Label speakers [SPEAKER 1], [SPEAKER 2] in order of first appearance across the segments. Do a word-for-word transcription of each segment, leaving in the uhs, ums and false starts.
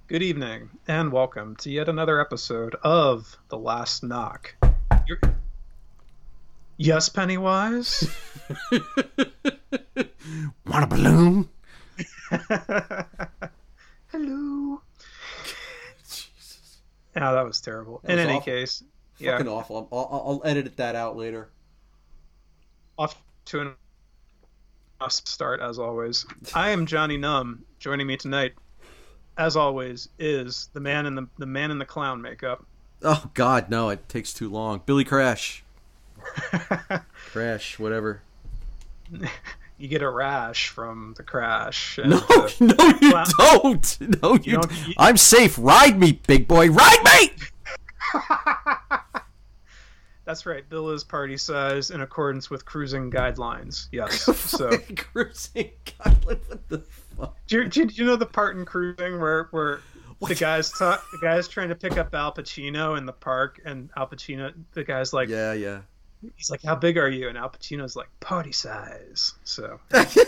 [SPEAKER 1] Good evening, and welcome to yet another episode of The Last Knock. You're... Yes, Pennywise?
[SPEAKER 2] Want a balloon?
[SPEAKER 1] Hello.
[SPEAKER 2] Jesus.
[SPEAKER 1] Yeah, that was terrible.
[SPEAKER 2] That
[SPEAKER 1] In
[SPEAKER 2] was
[SPEAKER 1] any
[SPEAKER 2] awful.
[SPEAKER 1] case,
[SPEAKER 2] Fucking
[SPEAKER 1] yeah,
[SPEAKER 2] awful. I'll, I'll, I'll edit that out later.
[SPEAKER 1] off to an awesome start, as always. I am Johnny Num. Joining me tonight, as always, is the man in the, the man in the clown makeup.
[SPEAKER 2] Oh, God, no. It takes too long. Billy Crash. Crash, whatever.
[SPEAKER 1] You get a rash from the crash. And
[SPEAKER 2] No,
[SPEAKER 1] the
[SPEAKER 2] no, you
[SPEAKER 1] clown-
[SPEAKER 2] don't. No, you,
[SPEAKER 1] You don't-
[SPEAKER 2] don't.
[SPEAKER 1] you-
[SPEAKER 2] I'm safe. Ride me, big boy. Ride me!
[SPEAKER 1] That's right. Bill is party size in accordance with cruising guidelines. Yes. So,
[SPEAKER 2] Fucking cruising. God, what the fuck?
[SPEAKER 1] do you, do you know the part in cruising where where the
[SPEAKER 2] What?
[SPEAKER 1] guys ta- the guys trying to pick up Al Pacino in the park, and Al Pacino, the guy's like,
[SPEAKER 2] Yeah, yeah.
[SPEAKER 1] he's like, "How big are you?" And Al Pacino's like, "Party size." So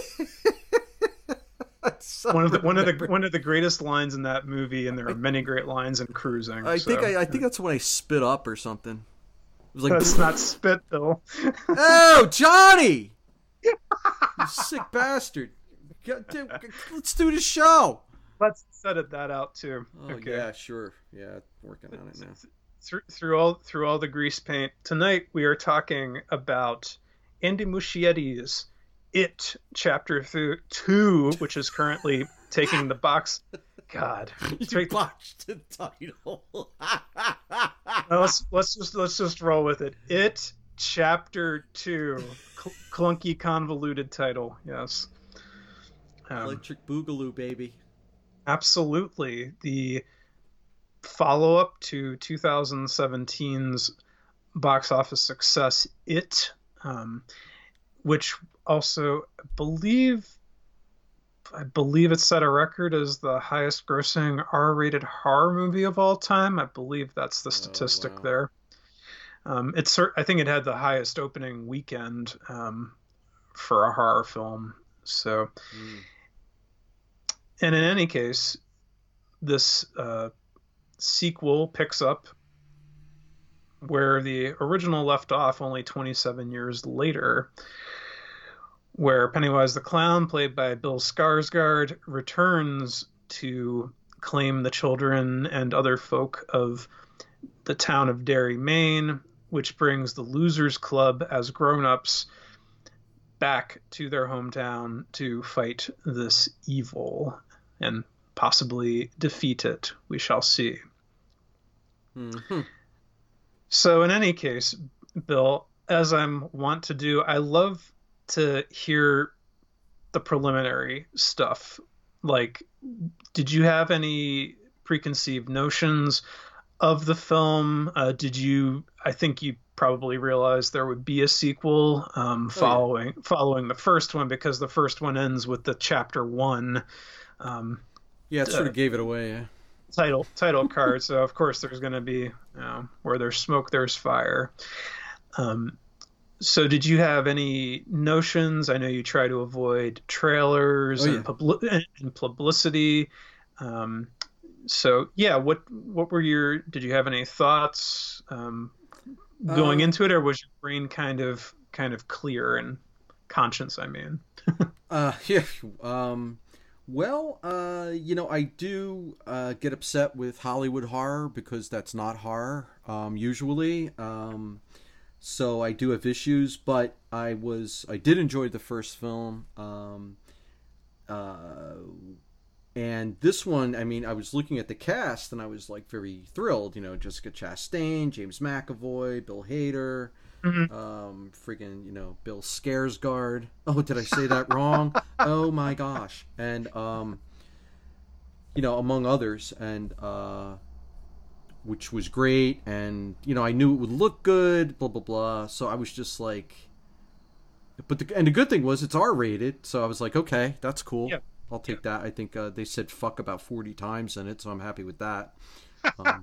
[SPEAKER 2] So
[SPEAKER 1] one of the one of the
[SPEAKER 2] remember.
[SPEAKER 1] one of the greatest lines in that movie, and there are many great lines in cruising.
[SPEAKER 2] I
[SPEAKER 1] so.
[SPEAKER 2] think I, I think that's when I spit up or something. It was like,
[SPEAKER 1] That's not spit, Bill.
[SPEAKER 2] oh, Johnny! You sick bastard. Get- dude, Let's do the show.
[SPEAKER 1] Let's edit that out too.
[SPEAKER 2] Oh,
[SPEAKER 1] Okay.
[SPEAKER 2] yeah, sure. Yeah, working on it now.
[SPEAKER 1] Through, through all through all the grease paint. Tonight we are talking about Andy Muschietti's It Chapter th- Two, which is currently taking the box. God, it's
[SPEAKER 2] You
[SPEAKER 1] right-
[SPEAKER 2] botched the title.
[SPEAKER 1] Now let's let's just let's just roll with it. It Chapter Two, Cl- clunky convoluted title. Yes, um,
[SPEAKER 2] Electric Boogaloo, baby.
[SPEAKER 1] absolutely the follow-up to twenty seventeen's box office success, It, um, which also I believe I believe it set a record as the highest grossing R-rated horror movie of all time. I believe that's the statistic
[SPEAKER 2] wow.
[SPEAKER 1] there. Um, it's cer- I think it had the highest opening weekend um, for a horror film. So,
[SPEAKER 2] Mm.
[SPEAKER 1] and in any case, this uh, sequel picks up where the original left off only twenty-seven years later, where Pennywise the Clown, played by Bill Skarsgård, returns to claim the children and other folk of the town of Derry, Maine, which brings the Losers Club as grown-ups back to their hometown to fight this evil and possibly defeat it. We shall see.
[SPEAKER 2] Mhm.
[SPEAKER 1] So in any case, Bill, as I'm wont to do, I love to hear the preliminary stuff. Like, did you have any preconceived notions of the film? Uh, did you, I think you probably realized there would be a sequel um,
[SPEAKER 2] Oh, yeah.
[SPEAKER 1] following following the first one, because the first one ends with the chapter one um,
[SPEAKER 2] Yeah, it sort
[SPEAKER 1] Uh,
[SPEAKER 2] of gave it away, yeah.
[SPEAKER 1] title title card. So of course there's going to be, you know, where there's smoke, there's fire. Um, so did you have any notions? I know you try to avoid trailers
[SPEAKER 2] Oh,
[SPEAKER 1] and, publi- and publicity. Um, so yeah, what what were your? Did you have any thoughts um, going
[SPEAKER 2] Uh,
[SPEAKER 1] into it, or was your brain kind of kind of clear and conscience? I mean,
[SPEAKER 2] Uh, yeah. Um, well, uh, you know, I do uh, get upset with Hollywood horror because that's not horror um, usually. Um, so I do have issues, but I was I did enjoy the first film. Um, uh, and this one, I mean, I was looking at the cast and I was like very thrilled. You know, Jessica Chastain, James McAvoy, Bill Hader.
[SPEAKER 1] Mhm.
[SPEAKER 2] Um, friggin', you know, Bill Skarsgård. Oh, did I say that wrong? Oh my gosh. And, um, you know, among others, and, uh, which was great. And, you know, I knew it would look good, blah, blah, blah. So I was just like, but the, and the good thing was it's R rated. So I was like, okay, that's cool.
[SPEAKER 1] Yeah.
[SPEAKER 2] I'll take that. I think, uh, they said fuck about forty times in it. So I'm happy with that. Um,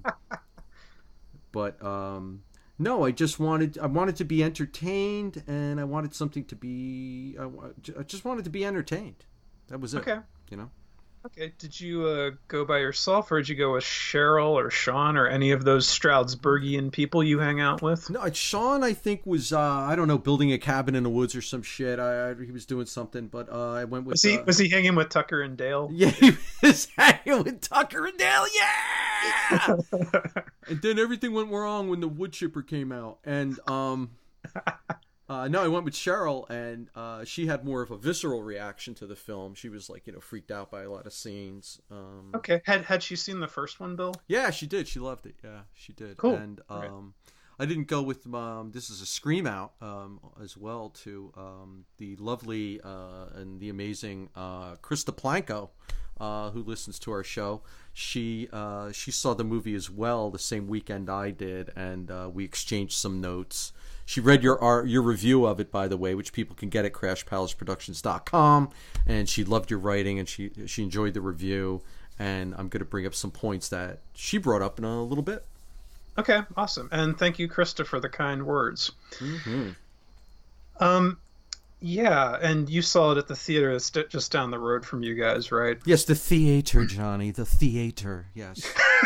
[SPEAKER 2] but, um, no, I just wanted I wanted to be entertained, and I wanted something to be I, wa- I just wanted to be entertained. That was it.
[SPEAKER 1] okay.
[SPEAKER 2] You know.
[SPEAKER 1] Okay. Did you uh, go by yourself, or did you go with Cheryl or Sean or any of those Stroudsburgian people you hang out with?
[SPEAKER 2] No, Sean, I think was uh, I don't know, building a cabin in the woods or some shit. I, I he was doing something, but uh, I went with.
[SPEAKER 1] Was he
[SPEAKER 2] uh,
[SPEAKER 1] was he hanging with Tucker and Dale?
[SPEAKER 2] Yeah, he was hanging with Tucker and Dale. Yeah. And then everything went wrong when the wood chipper came out, and um. Uh, no, I went with Cheryl, and uh, she had more of a visceral reaction to the film. She was like, you know, freaked out by a lot of scenes. Um,
[SPEAKER 1] Okay. Had had she seen the first one, Bill?
[SPEAKER 2] yeah, she did. She loved it. Yeah, she did.
[SPEAKER 1] Cool.
[SPEAKER 2] And um,
[SPEAKER 1] Right.
[SPEAKER 2] I didn't go with um, this is a scream out um, as well to um, the lovely uh, and the amazing uh, Krista Planko, uh, who listens to our show. She uh, she saw the movie as well the same weekend I did, and uh, we exchanged some notes. She read your our, your review of it, by the way, which people can get at crash palace productions dot com, and she loved your writing, and she she enjoyed the review. And I'm going to bring up some points that she brought up in a little bit.
[SPEAKER 1] Okay. Awesome. And thank you, Krista, for the kind words.
[SPEAKER 2] Mm-hmm.
[SPEAKER 1] Um, yeah, and you saw it at the theater that's d- just down the road from you guys, right?
[SPEAKER 2] Yes, the theater, Johnny, the theater. Yes.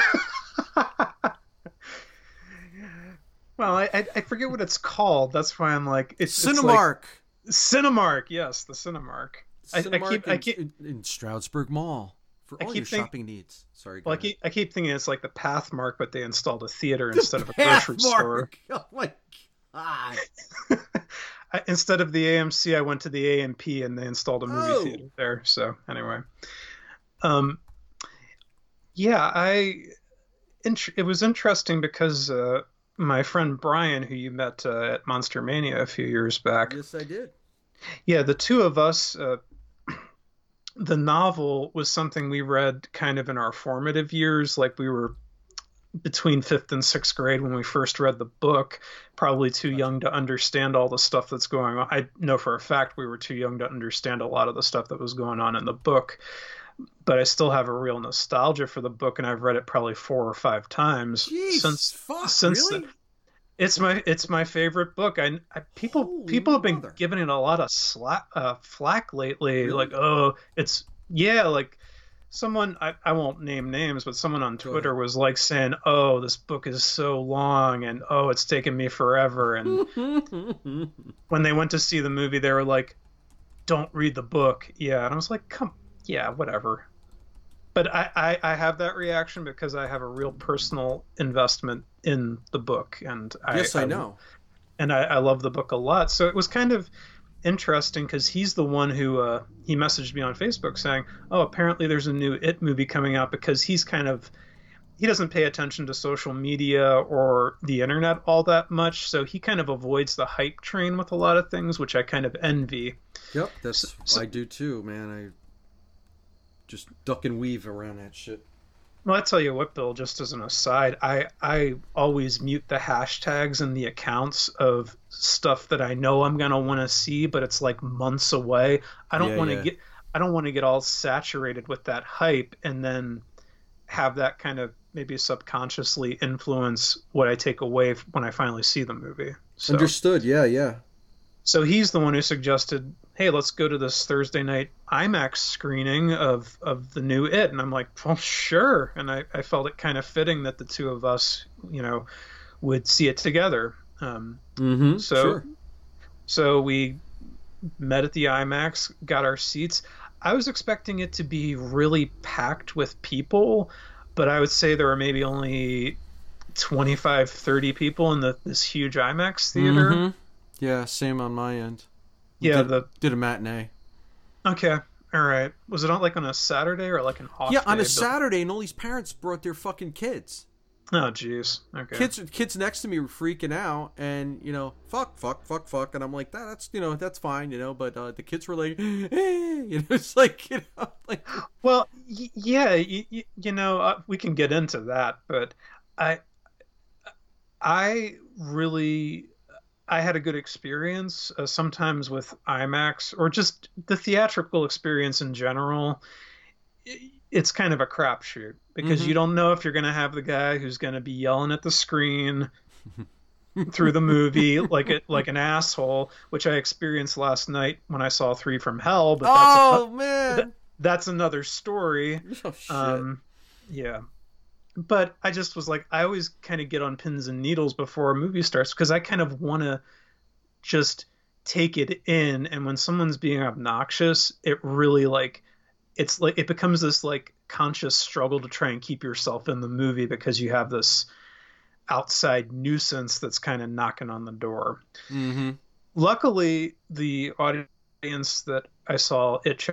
[SPEAKER 1] Well, I, I I forget what it's called. That's why I'm like it's
[SPEAKER 2] Cinemark.
[SPEAKER 1] It's like, Cinemark, yes, the Cinemark. I,
[SPEAKER 2] Cinemark
[SPEAKER 1] I keep
[SPEAKER 2] in,
[SPEAKER 1] I keep
[SPEAKER 2] in, in Stroudsburg Mall for
[SPEAKER 1] I
[SPEAKER 2] all
[SPEAKER 1] keep
[SPEAKER 2] your
[SPEAKER 1] think-
[SPEAKER 2] shopping needs. Sorry, go
[SPEAKER 1] well, I
[SPEAKER 2] ahead.
[SPEAKER 1] keep I keep thinking it's like the Pathmark, but they installed a theater instead of a grocery store.
[SPEAKER 2] Oh my god!
[SPEAKER 1] I, instead of the A M C, I went to the A M P and they installed a movie
[SPEAKER 2] Oh.
[SPEAKER 1] theater there. So anyway, um, yeah, I int- it was interesting because uh, my friend Brian, who you met uh, at Monster Mania a few years back,
[SPEAKER 2] Yes, I did.
[SPEAKER 1] yeah, the two of us. Uh, the novel was something we read kind of in our formative years, like we were between fifth and sixth grade when we first read the book, probably too young to understand all the stuff that's going on. I know for a fact we were too young to understand a lot of the stuff that was going on in the book, but I still have a real nostalgia for the book, and I've read it probably four or five times
[SPEAKER 2] Jeez,
[SPEAKER 1] since
[SPEAKER 2] fuck,
[SPEAKER 1] since
[SPEAKER 2] really?
[SPEAKER 1] then. It's my it's my favorite book. I, I people
[SPEAKER 2] Holy
[SPEAKER 1] people have been
[SPEAKER 2] mother.
[SPEAKER 1] giving it a lot of slack, uh, flack lately.
[SPEAKER 2] Really?
[SPEAKER 1] Like, oh, it's yeah, like someone I, I won't name names, but someone on
[SPEAKER 2] Go
[SPEAKER 1] Twitter
[SPEAKER 2] ahead.
[SPEAKER 1] was like saying, "Oh, this book is so long," and "Oh, it's taken me forever." And when they went to see the movie, they were like, "Don't read the book." Yeah, and I was like, "Come, yeah, whatever." But I, I, I have that reaction because I have a real personal investment in the book, and I,
[SPEAKER 2] yes, I know.
[SPEAKER 1] and I, I love the book a lot. So it was kind of interesting because he's the one who uh, he messaged me on Facebook saying, "Oh, apparently there's a new It movie coming out," because he's kind of he doesn't pay attention to social media or the internet all that much, so he kind of avoids the hype train with a lot of things, which I kind of envy.
[SPEAKER 2] Yep, that's
[SPEAKER 1] So-
[SPEAKER 2] I do too, man. I just duck and weave around that shit.
[SPEAKER 1] Well, I tell you what, Bill, just as an aside, I, I always mute the hashtags and the accounts of stuff that I know I'm going to want to see, but it's like months away. I don't
[SPEAKER 2] Yeah,
[SPEAKER 1] want to
[SPEAKER 2] yeah.
[SPEAKER 1] get I don't want to get all saturated with that hype and then have that kind of maybe subconsciously influence what I take away when I finally see the movie. So,
[SPEAKER 2] Understood. Yeah, yeah.
[SPEAKER 1] so he's the one who suggested, "Hey, let's go to this Thursday night IMAX screening of, of the new It." And I'm like, "Well, sure." And I, I felt it kind of fitting that the two of us, you know, would see it together. Um,
[SPEAKER 2] Mm-hmm.
[SPEAKER 1] so,
[SPEAKER 2] Sure.
[SPEAKER 1] so we met at the IMAX, got our seats. I was expecting it to be really packed with people, but I would say there were maybe only twenty-five, thirty people in the, this huge IMAX theater.
[SPEAKER 2] Mhm. Yeah, same on my end. We
[SPEAKER 1] Yeah,
[SPEAKER 2] did,
[SPEAKER 1] the
[SPEAKER 2] did a matinee.
[SPEAKER 1] Okay. All right. Was it on like on a Saturday or like an off
[SPEAKER 2] Yeah, on
[SPEAKER 1] day?
[SPEAKER 2] a Saturday, and all these parents brought their fucking kids.
[SPEAKER 1] Oh, jeez. Okay.
[SPEAKER 2] Kids, kids next to me were freaking out, and you know, fuck, fuck, fuck, fuck, and I'm like, that, that's you know, that's fine, you know, but uh, the kids were like, eh, you know, it's like, you know, like,
[SPEAKER 1] Well, y- yeah, y- y- you know, uh, we can get into that, but I, I really, I had a good experience uh, sometimes with IMAX or just the theatrical experience in general. i- It's kind of a crapshoot because
[SPEAKER 2] Mhm.
[SPEAKER 1] you don't know if you're going to have the guy who's going to be yelling at the screen through the movie like it like an asshole, which I experienced last night when I saw Three from Hell. But that's
[SPEAKER 2] oh
[SPEAKER 1] a,
[SPEAKER 2] man,
[SPEAKER 1] that's another story.
[SPEAKER 2] Oh shit.
[SPEAKER 1] Um, yeah. But I just was like, I always kind of get on pins and needles before a movie starts because I kind of want to just take it in. And when someone's being obnoxious, it really like, it's like, it becomes this like conscious struggle to try and keep yourself in the movie because you have this outside nuisance that's kind of knocking on the door.
[SPEAKER 2] Mm-hmm.
[SPEAKER 1] Luckily, the audience that I saw it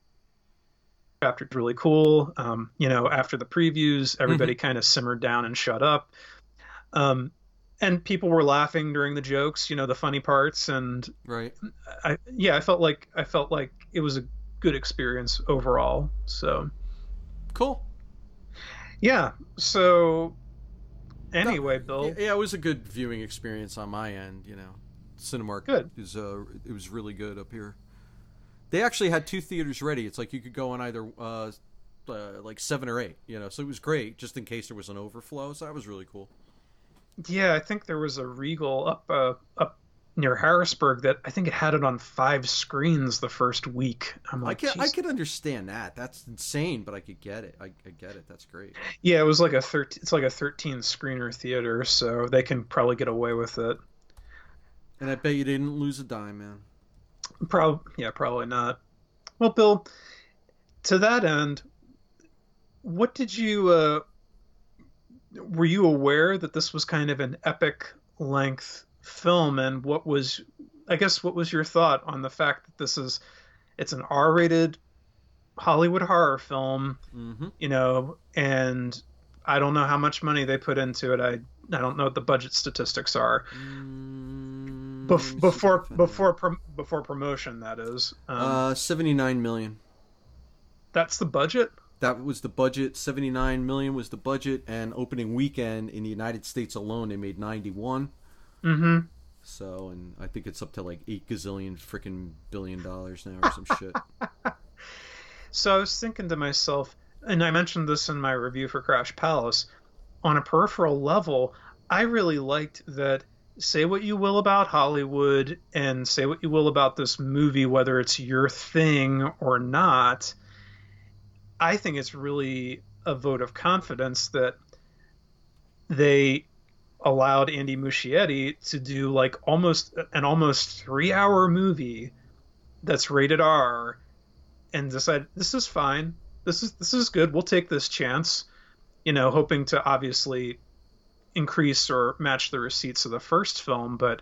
[SPEAKER 1] chapter is really cool. Um, you know, after the previews, everybody mm-hmm. kind of simmered down and shut up. Um, and people were laughing during the jokes, you know, the funny parts. And
[SPEAKER 2] right.
[SPEAKER 1] I, yeah, I felt like, I felt like it was a good experience overall. So
[SPEAKER 2] cool.
[SPEAKER 1] Yeah. So anyway,
[SPEAKER 2] no,
[SPEAKER 1] Bill.
[SPEAKER 2] Yeah, it was a good viewing experience on my end, you know. Cinemark
[SPEAKER 1] good.
[SPEAKER 2] is uh, it was really good up here. They actually had two theaters ready. It's like you could go on either uh, uh, like seven or eight, you know. So it was great, just in case there was an overflow. So that was really cool.
[SPEAKER 1] Yeah, I think there was a Regal up uh, up near Harrisburg that I think it had it on five screens the first week. I'm like,
[SPEAKER 2] I could, I could understand that. That's insane, but I could get it. I, I get it. That's great.
[SPEAKER 1] Yeah, it was like a thirteen. It's like a thirteen screener theater, so they can probably get away with it.
[SPEAKER 2] And I bet you didn't lose a dime, man.
[SPEAKER 1] Probably, yeah, probably not. Well, Bill, to that end, what did you? Uh, were you aware that this was kind of an epic length film, and what was, I guess, what was your thought on the fact that this is, it's an R-rated Hollywood horror film,
[SPEAKER 2] mm-hmm.
[SPEAKER 1] you know, and I don't know how much money they put into it. I I don't know what the budget statistics are.
[SPEAKER 2] Mm,
[SPEAKER 1] Bef- before before prom- before promotion, that is. Um,
[SPEAKER 2] uh, seventy-nine million.
[SPEAKER 1] That's the budget?
[SPEAKER 2] That was the budget. seventy-nine million was the budget, and opening weekend in the United States alone, they made ninety-one.
[SPEAKER 1] Mm-hmm.
[SPEAKER 2] So, and I think it's up to like eight gazillion freaking billion dollars now or some shit.
[SPEAKER 1] So I was thinking to myself, and I mentioned this in my review for Crash Palace, on a peripheral level, I really liked that. Say what you will about Hollywood and say what you will about this movie, whether it's your thing or not, I think it's really a vote of confidence that they allowed Andy Muschietti to do like almost an almost three hour movie that's rated R and decide this is fine. This is, this is good. We'll take this chance, you know, hoping to obviously increase or match the receipts of the first film, but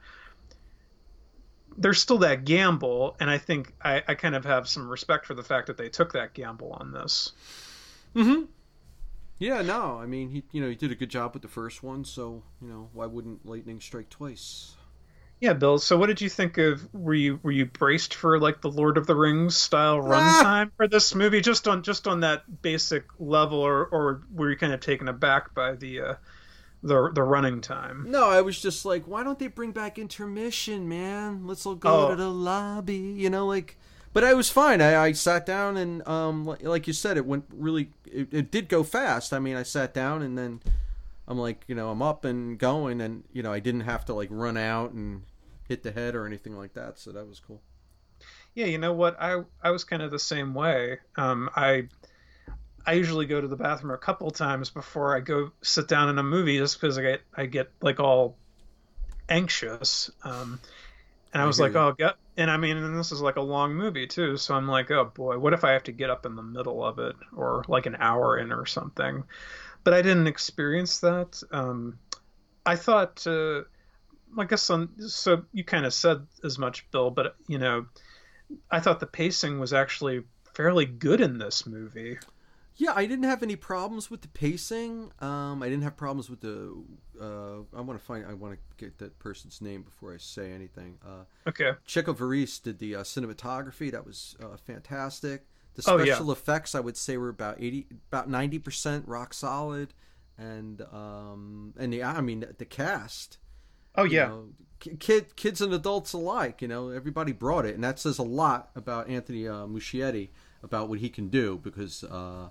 [SPEAKER 1] there's still that gamble, and I think I, I kind of have some respect for the fact that they took that gamble on this.
[SPEAKER 2] Mm-hmm. Yeah, no, I mean, he, you know, he did a good job with the first one, so, you know, why wouldn't lightning strike twice?
[SPEAKER 1] Yeah, Bill. So, what did you think of? Were you were you braced for like the Lord of the Rings style runtime for this movie, just on just on that basic level, or or were you kind of taken aback by the uh, the the running time?
[SPEAKER 2] No, I was just like, why don't they bring back intermission, man? Let's all go
[SPEAKER 1] Oh.
[SPEAKER 2] to the lobby, you know, like. But I was fine. I, I sat down and, um, like, like you said, it went really. It, it did go fast. I mean, I sat down and then I'm like, you know, I'm up and going, and you know, I didn't have to like run out and hit the head or anything like that. So that was cool.
[SPEAKER 1] Yeah, you know what? I I was kind of the same way. Um, I I usually go to the bathroom a couple times before I go sit down in a movie, just because I get I get like all anxious. Um, and I
[SPEAKER 2] I
[SPEAKER 1] was
[SPEAKER 2] hear
[SPEAKER 1] like,
[SPEAKER 2] you.
[SPEAKER 1] oh, get, and I mean, and this is like a long movie too, so I'm like, oh boy, what if I have to get up in the middle of it or like an hour in or something? But I didn't experience that. Um, I thought, uh, I guess, on, so you kind of said as much, Bill, but you know, I thought the pacing was actually fairly good in this movie.
[SPEAKER 2] Yeah, I didn't have any problems with the pacing. Um, I didn't have problems with the. Uh, I want to find. I want to get that person's name before I say anything. Uh,
[SPEAKER 1] Okay.
[SPEAKER 2] Checo Varis did the uh, cinematography. That was uh, fantastic. The
[SPEAKER 1] Oh, yeah.
[SPEAKER 2] special effects, I would say, were about eighty, about ninety percent rock solid, and um, and the. I mean, the cast.
[SPEAKER 1] Oh
[SPEAKER 2] you
[SPEAKER 1] yeah.
[SPEAKER 2] know, ki- kid, kids and adults alike. You know, everybody brought it, and that says a lot about Anthony uh, Muschietti, about what he can do, because. Uh,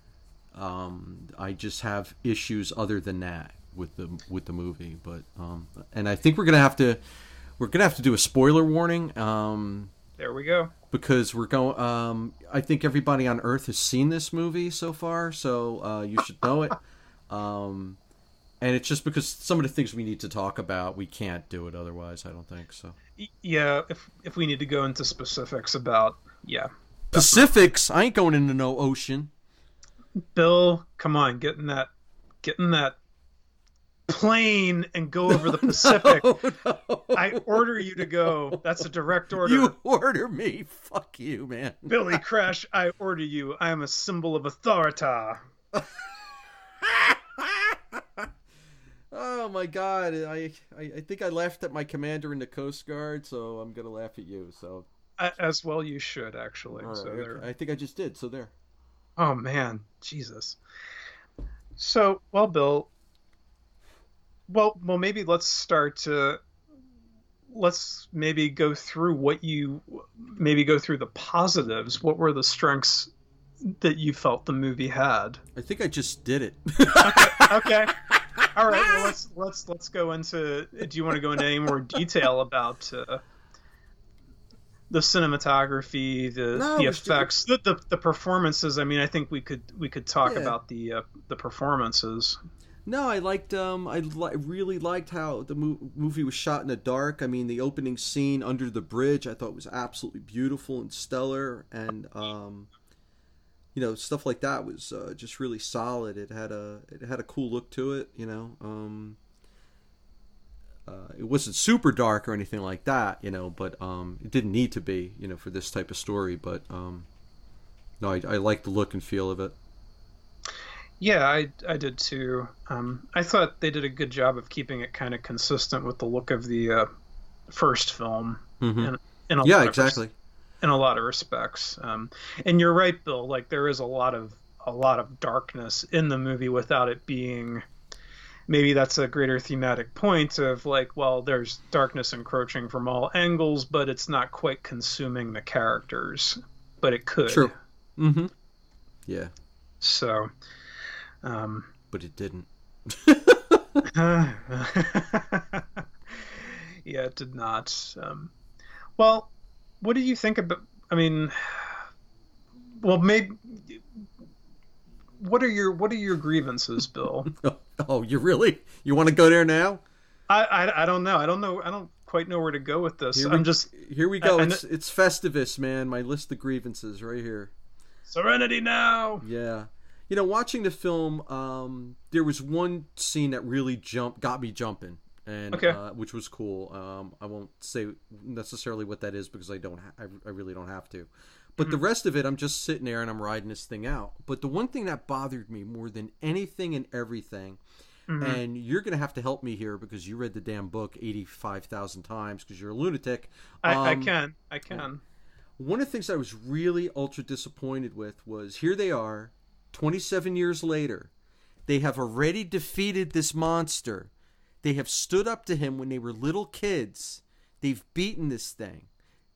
[SPEAKER 2] Um, I just have issues other than that with the with the movie, but um, and I think we're gonna have to we're gonna have to do a spoiler warning. Um,
[SPEAKER 1] There we go.
[SPEAKER 2] Because we're going. Um, I think everybody on Earth has seen this movie so far, so uh, you should know it. Um, and it's just because some of the things we need to talk about, we can't do it otherwise. I don't think so.
[SPEAKER 1] Yeah, if if we need to go into specifics about yeah
[SPEAKER 2] Pacifics, I ain't going into no ocean.
[SPEAKER 1] Bill, come on, get in that, get in that plane and go over the Pacific.
[SPEAKER 2] No, no.
[SPEAKER 1] I order you to go. That's a direct order.
[SPEAKER 2] You order me. Fuck you, man.
[SPEAKER 1] Billy Crash, I order you. I am a symbol of authority.
[SPEAKER 2] Oh my god, I, I I think I laughed at my commander in the Coast Guard, so I'm gonna laugh at you. So
[SPEAKER 1] as well, you should actually.
[SPEAKER 2] Right,
[SPEAKER 1] so there.
[SPEAKER 2] I think I just did. So there.
[SPEAKER 1] Oh man, Jesus. So well, Bill. Well, well, maybe let's start to. Let's maybe go through what you maybe go through the positives. What were the strengths that you felt the movie had?
[SPEAKER 2] I think I just did it.
[SPEAKER 1] Okay. Okay. All right. Well, let's let's let's go into. Do you want to go into any more detail about uh, the cinematography, the
[SPEAKER 2] No,
[SPEAKER 1] the
[SPEAKER 2] it's
[SPEAKER 1] effects, the, the the performances? I mean, I think we could we could talk
[SPEAKER 2] Yeah.
[SPEAKER 1] about the uh, the performances.
[SPEAKER 2] No, I liked. Um, I li- really liked how the mo- movie was shot in the dark. I mean, the opening scene under the bridge, I thought was absolutely beautiful and stellar, and um, you know, stuff like that was uh, just really solid. It had a it had a cool look to it. You know, um, uh, it wasn't super dark or anything like that. You know, but um, it didn't need to be. You know, for this type of story. But um, no, I, I liked the look and feel of it.
[SPEAKER 1] Yeah, I I did too. Um, I thought they did a good job of keeping it kind of consistent with the look of the uh, first film.
[SPEAKER 2] Mm-hmm.
[SPEAKER 1] In, in a
[SPEAKER 2] Yeah,
[SPEAKER 1] lot of
[SPEAKER 2] exactly.
[SPEAKER 1] res- in a lot of respects. Um, and you're right, Bill. Like there is a lot of a lot of darkness in the movie without it being. Maybe that's a greater thematic point of like, well, there's darkness encroaching from all angles, but it's not quite consuming the characters. But it could.
[SPEAKER 2] True. Mm-hmm. Yeah.
[SPEAKER 1] So. Um,
[SPEAKER 2] But it didn't.
[SPEAKER 1] yeah, it did not. Um, well, what do you think about? I mean, well, maybe. What are your What are your grievances, Bill?
[SPEAKER 2] Oh, you really? You want to go there now?
[SPEAKER 1] I, I I don't know. I don't know. I don't quite know where to go with this.
[SPEAKER 2] Here
[SPEAKER 1] I'm
[SPEAKER 2] we,
[SPEAKER 1] just
[SPEAKER 2] here we go.
[SPEAKER 1] I- I
[SPEAKER 2] it's it's Festivus, man. My list of grievances right here.
[SPEAKER 1] Serenity now.
[SPEAKER 2] Yeah. You know, watching the film, um, there was one scene that really jumped, got me jumping, and
[SPEAKER 1] Okay.
[SPEAKER 2] uh, which was cool. Um, I won't say necessarily what that is because I don't, ha- I, I really don't have to. But the rest of it, I'm just sitting there and I'm riding this thing out. But the one thing that bothered me more than anything and everything,
[SPEAKER 1] Mhm.
[SPEAKER 2] and you're gonna have to help me here because you read the damn book eighty-five thousand times because you're a lunatic.
[SPEAKER 1] I, I
[SPEAKER 2] Um,
[SPEAKER 1] can. I can.
[SPEAKER 2] One of the things I was really ultra disappointed with was here they are. twenty-seven years later, they have already defeated this monster. They have stood up to him when they were little kids. They've beaten this thing.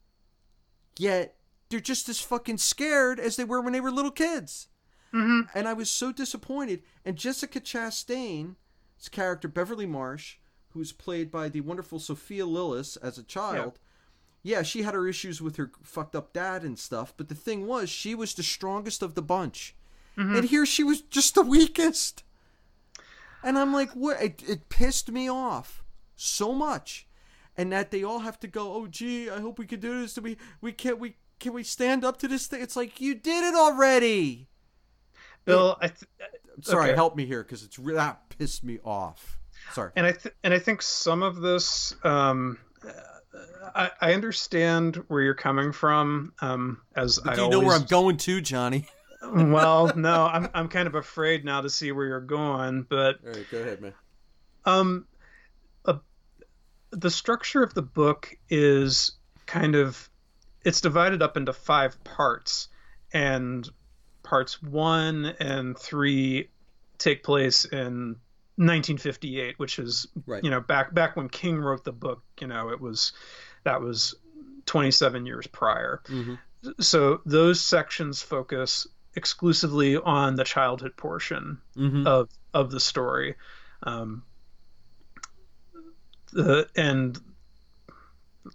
[SPEAKER 2] Yet, they're just as fucking scared as they were when they were little kids.
[SPEAKER 1] Mm-hmm.
[SPEAKER 2] And I was so disappointed. And Jessica Chastain's character, Beverly Marsh, who's played by the wonderful Sophia Lillis as a child, yeah, she had her issues with her fucked up dad and stuff. But the thing was, she was the strongest of the bunch.
[SPEAKER 1] Mm-hmm.
[SPEAKER 2] And here she was just the weakest. And I'm like, what? It, it pissed me off so much. And that they all have to go, oh, gee, I hope we can do this. We, we can't, we, can we stand up to this thing? It's like, you did it already.
[SPEAKER 1] Bill, I. Th-
[SPEAKER 2] Sorry,
[SPEAKER 1] okay.
[SPEAKER 2] help me here because it's that pissed me off. Sorry.
[SPEAKER 1] And I th- and I think some of this, um, I, I understand where you're coming from. Um, as I
[SPEAKER 2] Do you
[SPEAKER 1] always,
[SPEAKER 2] know where I'm going to, Johnny?
[SPEAKER 1] well, no, I'm I'm kind of afraid now to see where you're going, but
[SPEAKER 2] All right, go ahead, man.
[SPEAKER 1] um, a, the structure of the book is kind of it's divided up into five parts, and parts one and three take place in nineteen fifty-eight, which is
[SPEAKER 2] Right.
[SPEAKER 1] you know back back when King wrote the book. You know, it was that was twenty-seven years prior.
[SPEAKER 2] Mm-hmm.
[SPEAKER 1] So those sections focus exclusively on the childhood portion
[SPEAKER 2] Mm-hmm.
[SPEAKER 1] of of the story, um, the and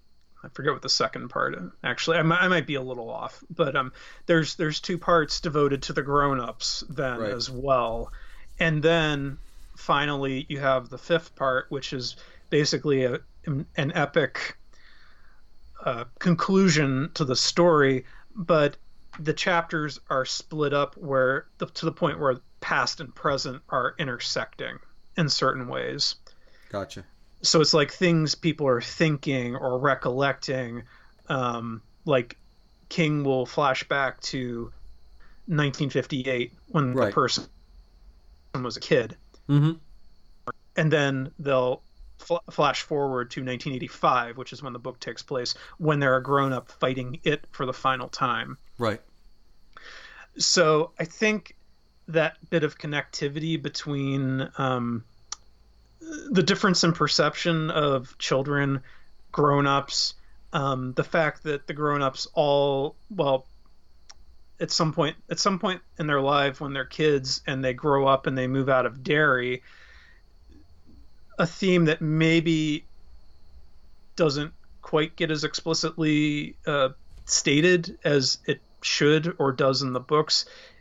[SPEAKER 1] I forget what the second part. Actually, I might, I might be a little off, but um, there's there's two parts devoted to the grown-ups then
[SPEAKER 2] Right.
[SPEAKER 1] as well, and then finally you have the fifth part, which is basically a, an epic uh, conclusion to the story, but the chapters are split up where the, to the point where past and present are intersecting in certain ways.
[SPEAKER 2] Gotcha.
[SPEAKER 1] So it's like things people are thinking or recollecting, um, like King will flash back to nineteen fifty-eight when
[SPEAKER 2] Right.
[SPEAKER 1] the person was a kid,
[SPEAKER 2] Mm-hmm.
[SPEAKER 1] and then they'll fl- flash forward to nineteen eighty-five, which is when the book takes place, when they're a grown-up fighting it for the final time.
[SPEAKER 2] Right.
[SPEAKER 1] So I think that bit of connectivity between um, the difference in perception of children, grown-ups, um, the fact that the grown-ups all, well, at some point, at some point in their life when they're kids and they grow up and they move out of Derry, a theme that maybe doesn't quite get as explicitly uh, stated as it should or does in the books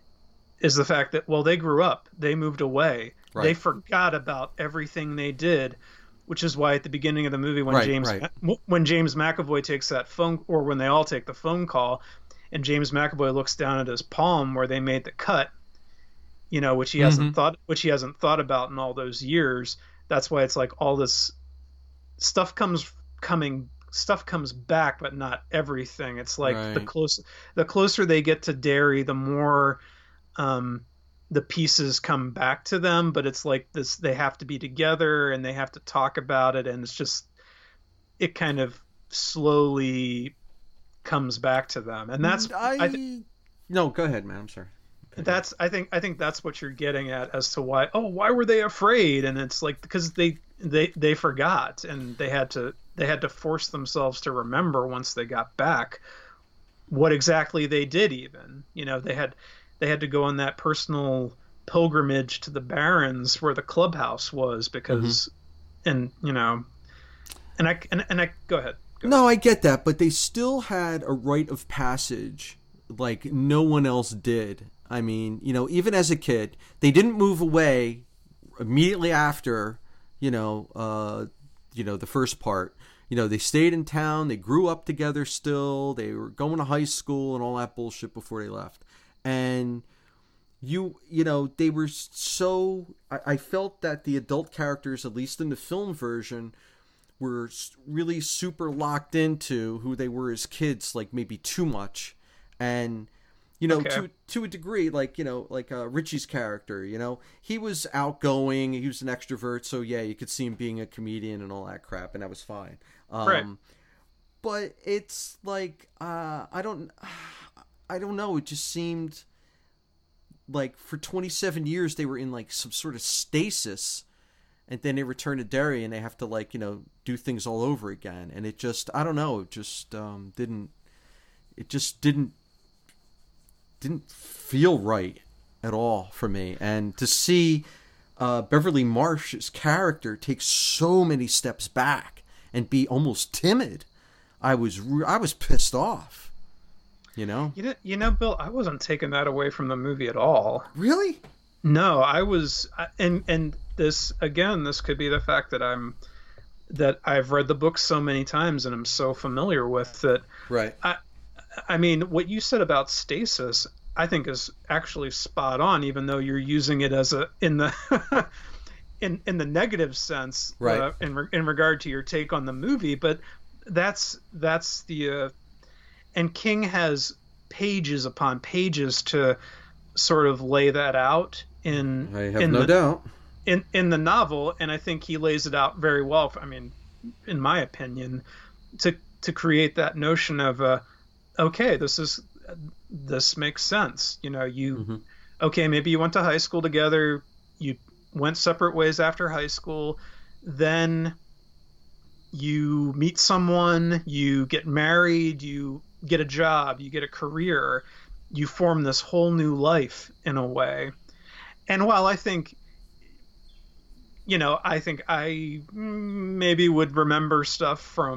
[SPEAKER 1] is the fact that, well, they grew up, they moved away,
[SPEAKER 2] Right.
[SPEAKER 1] they forgot about everything they did, which is why at the beginning of the movie when
[SPEAKER 2] Right,
[SPEAKER 1] James
[SPEAKER 2] right.
[SPEAKER 1] when James McAvoy takes that phone, or when they all take the phone call, and James McAvoy looks down at his palm where they made the cut, you know, which he hasn't
[SPEAKER 2] Mhm.
[SPEAKER 1] thought which he hasn't thought about in all those years. That's why it's like all this stuff comes coming stuff comes back, but not everything. It's like the
[SPEAKER 2] Right.
[SPEAKER 1] close the closer they get to Derry, the more um, the pieces come back to them. But it's like this: they have to be together and they have to talk about it, and it's just it kind of slowly comes back to them, and that's
[SPEAKER 2] I,
[SPEAKER 1] I th-
[SPEAKER 2] no, go ahead, man. I'm sorry.
[SPEAKER 1] that's I think I think that's what you're getting at as to why oh why were they afraid, and it's like because they they they forgot and they had to they had to force themselves to remember once they got back what exactly they did. Even, you know, they had they had to go on that personal pilgrimage to the Barrens where the clubhouse was because and you know and I and, and I go ahead go
[SPEAKER 2] No, I get that, but they still had a rite of passage like no one else did. I mean, you know, even as a kid, they didn't move away immediately after, you know, uh, you know, the first part. You know, they stayed in town, they grew up together still, they were going to high school and all that bullshit before they left. And you, you know, they were so, I, I felt that the adult characters, at least in the film version, were really super locked into who they were as kids, like maybe too much. And, you know,
[SPEAKER 1] Okay.
[SPEAKER 2] to to a degree, like, you know, like uh, Richie's character, you know, he was outgoing, he was an extrovert, so yeah, you could see him being a comedian and all that crap, and that was fine. Um,
[SPEAKER 1] Right.
[SPEAKER 2] But it's like, uh, I don't, I don't know, it just seemed like for twenty-seven years they were in like some sort of stasis, and then they return to Derry and they have to, like, you know, do things all over again, and it just, I don't know, it just um, didn't, it just didn't didn't feel right at all for me. And to see uh, Beverly Marsh's character take so many steps back and be almost timid, I was re- I was pissed off. You know?
[SPEAKER 1] You know, you know, Bill, I wasn't taking that away from the movie at all.
[SPEAKER 2] Really?
[SPEAKER 1] No, I was, and and this again, this could be the fact that I'm that I've read the book so many times and I'm so familiar with it.
[SPEAKER 2] Right.
[SPEAKER 1] I, I mean, what you said about stasis, I think is actually spot on, even though you're using it as a in the in in the negative sense,
[SPEAKER 2] Right.
[SPEAKER 1] uh, in re- in regard to your take on the movie. But that's that's the uh, and King has pages upon pages to sort of lay that out in
[SPEAKER 2] I have
[SPEAKER 1] in
[SPEAKER 2] no
[SPEAKER 1] the,
[SPEAKER 2] doubt.
[SPEAKER 1] in in the novel, and I think he lays it out very well. I mean, in my opinion, to to create that notion of uh, okay, this is this makes sense. You know, you
[SPEAKER 2] Mm-hmm.
[SPEAKER 1] okay, maybe you went to high school together, you went separate ways after high school, then you meet someone, you get married, you get a job, you get a career, you form this whole new life in a way. And while I think, you know, I think I maybe would remember stuff from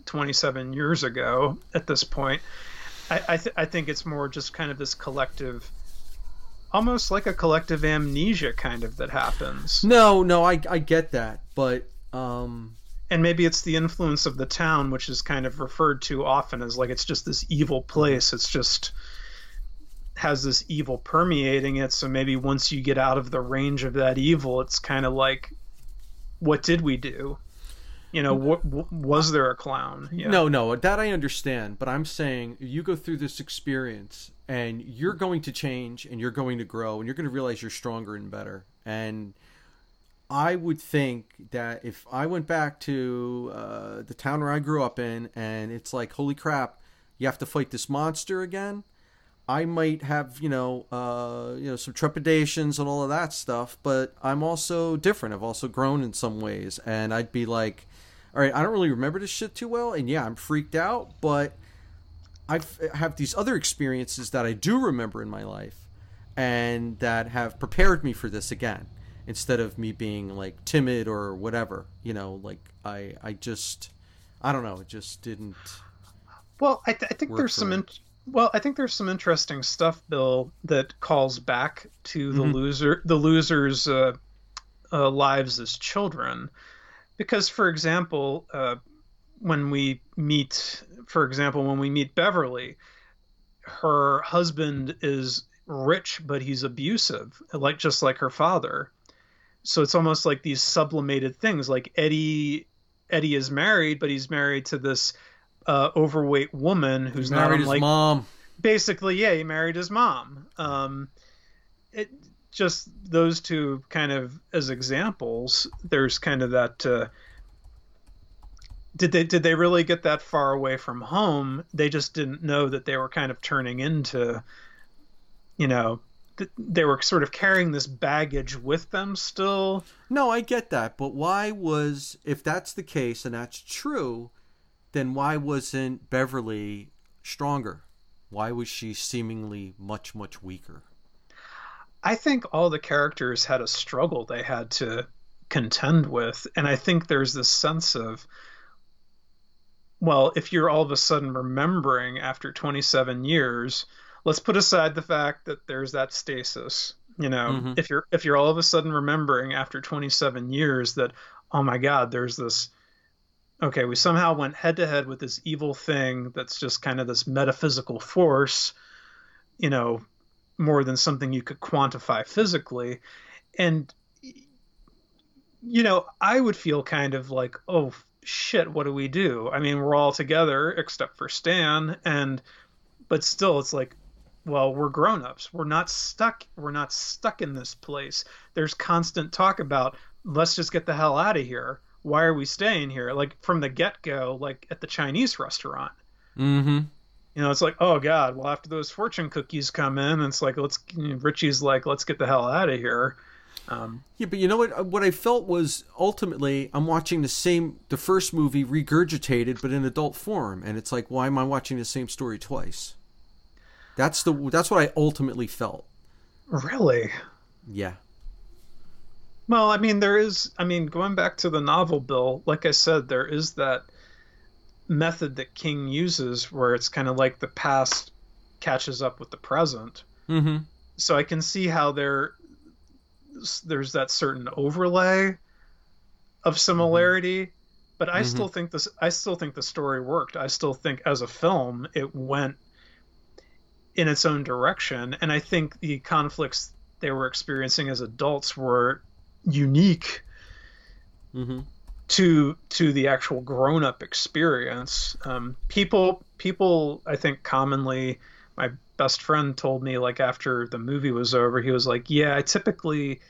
[SPEAKER 1] twenty-seven years ago at this point. I I, th- I think it's more just kind of this collective, almost like a collective amnesia kind of that happens.
[SPEAKER 2] No, no, I I get that, but um
[SPEAKER 1] and maybe it's the influence of the town, which is kind of referred to often as like it's just this evil place. It's just has this evil permeating it. So maybe once you get out of the range of that evil, it's kind of like, what did we do? You know, what, what was there a clown? Yeah.
[SPEAKER 2] No, no, that I understand. But I'm saying you go through this experience and you're going to change and you're going to grow and you're going to realize you're stronger and better. And I would think that if I went back to uh, the town where I grew up in and it's like, holy crap, you have to fight this monster again, I might have, you know, uh, you know, some trepidations and all of that stuff, but I'm also different. I've also grown in some ways, and I'd be like, all right, I don't really remember this shit too well, and yeah, I'm freaked out, but I've, I have these other experiences that I do remember in my life, and that have prepared me for this again, instead of me being like timid or whatever, you know, like I, I just, I don't know, it just didn't.
[SPEAKER 1] Well, I, th- I think there's some. In- Well, I think there's some interesting stuff, Bill, that calls back to the mm-hmm. loser, the losers' uh, uh, lives as children, because, for example, uh, when we meet, for example, when we meet Beverly, her husband is rich, but he's abusive, like just like her father. So it's almost like these sublimated things. Like Eddie, Eddie is married, but he's married to this Uh, overweight woman who's
[SPEAKER 2] he married
[SPEAKER 1] not unlike,
[SPEAKER 2] his mom.
[SPEAKER 1] Basically, yeah, he married his mom. Um, it just those two kind of as examples. There's kind of that. Uh, did they did they really get that far away from home? They just didn't know that they were kind of turning into, you know, th- they were sort of carrying this baggage with them still.
[SPEAKER 2] No, I get that, but why was, if that's the case and that's true, then why wasn't Beverly stronger? Why was she seemingly much, much weaker?
[SPEAKER 1] I think all the characters had a struggle they had to contend with. And I think there's this sense of, well, if you're all of a sudden remembering after twenty-seven years, let's put aside the fact that there's that stasis. You know, mm-hmm. if you're if you're all of a sudden remembering after twenty-seven years that, oh my God, there's this, okay, we somehow went head to head with this evil thing that's just kind of this metaphysical force, you know, more than something you could quantify physically. And, you know, I would feel kind of like, oh, shit, what do we do? I mean, we're all together except for Stan. And, but still, it's like, well, we're grown-ups. We're not stuck. We're not stuck in this place. There's constant talk about, let's just get the hell out of here. Why are we staying here? Like from the get-go, like at the Chinese restaurant.
[SPEAKER 2] Mm-hmm.
[SPEAKER 1] You know, it's like, oh God, well, after those fortune cookies come in, it's like, let's, you know, Richie's like, let's get the hell out of here. Um,
[SPEAKER 2] yeah, but you know what? What I felt was ultimately I'm watching the same, the first movie regurgitated, but in adult form. And it's like, why am I watching the same story twice? That's the, that's what I ultimately felt.
[SPEAKER 1] Really?
[SPEAKER 2] Yeah.
[SPEAKER 1] Well, I mean, there is, I mean, going back to the novel, Bill, like I said, there is that method that King uses where it's kind of like the past catches up with the present.
[SPEAKER 2] Mm-hmm.
[SPEAKER 1] So I can see how there, there's that certain overlay of similarity, mm-hmm. but I mm-hmm. still think this, I still think the story worked. I still think as a film, it went in its own direction. And I think the conflicts they were experiencing as adults were unique
[SPEAKER 2] mm-hmm.
[SPEAKER 1] to to the actual grown-up experience. Um, people people I think commonly, my best friend told me like after the movie was over, he was like, yeah, I typically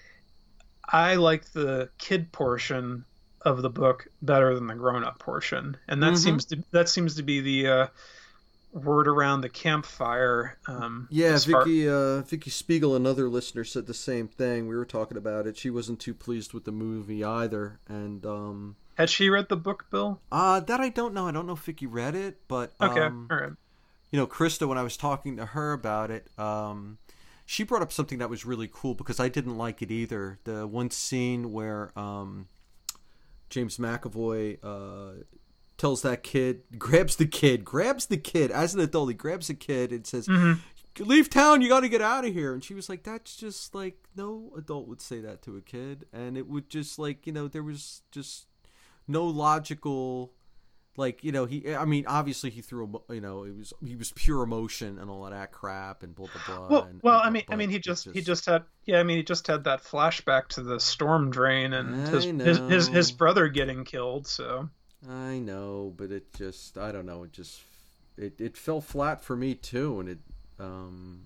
[SPEAKER 1] I like the kid portion of the book better than the grown-up portion, and that mm-hmm. seems to that seems to be the uh, word around the campfire. Um,
[SPEAKER 2] yeah, Vicky far... uh, Vicky Spiegel, another listener, said the same thing. We were talking about it. She wasn't too pleased with the movie either. And um,
[SPEAKER 1] had she read the book, Bill?
[SPEAKER 2] Uh, that I don't know. I don't know if Vicky read it, but
[SPEAKER 1] okay,
[SPEAKER 2] um,
[SPEAKER 1] all right.
[SPEAKER 2] You know, Krista, when I was talking to her about it, um, she brought up something that was really cool because I didn't like it either. The one scene where um, James McAvoy uh, tells that kid, grabs the kid, grabs the kid as an adult. He grabs the kid and says,
[SPEAKER 1] Mm-hmm.
[SPEAKER 2] "Leave town, you got to get out of here." And she was like, "That's just like, no adult would say that to a kid." And it would just like, you know, there was just no logical, like, you know, he, I mean, obviously he threw, you know, it was, he was pure emotion and all of that crap and blah, blah, blah.
[SPEAKER 1] Well,
[SPEAKER 2] and,
[SPEAKER 1] well,
[SPEAKER 2] and,
[SPEAKER 1] I mean, I mean, he just, just, he just had, yeah, I mean, he just had that flashback to the storm drain and his, his, his, his brother getting killed. So
[SPEAKER 2] I know, but it just, I don't know. It just, it, it fell flat for me too. And it, um,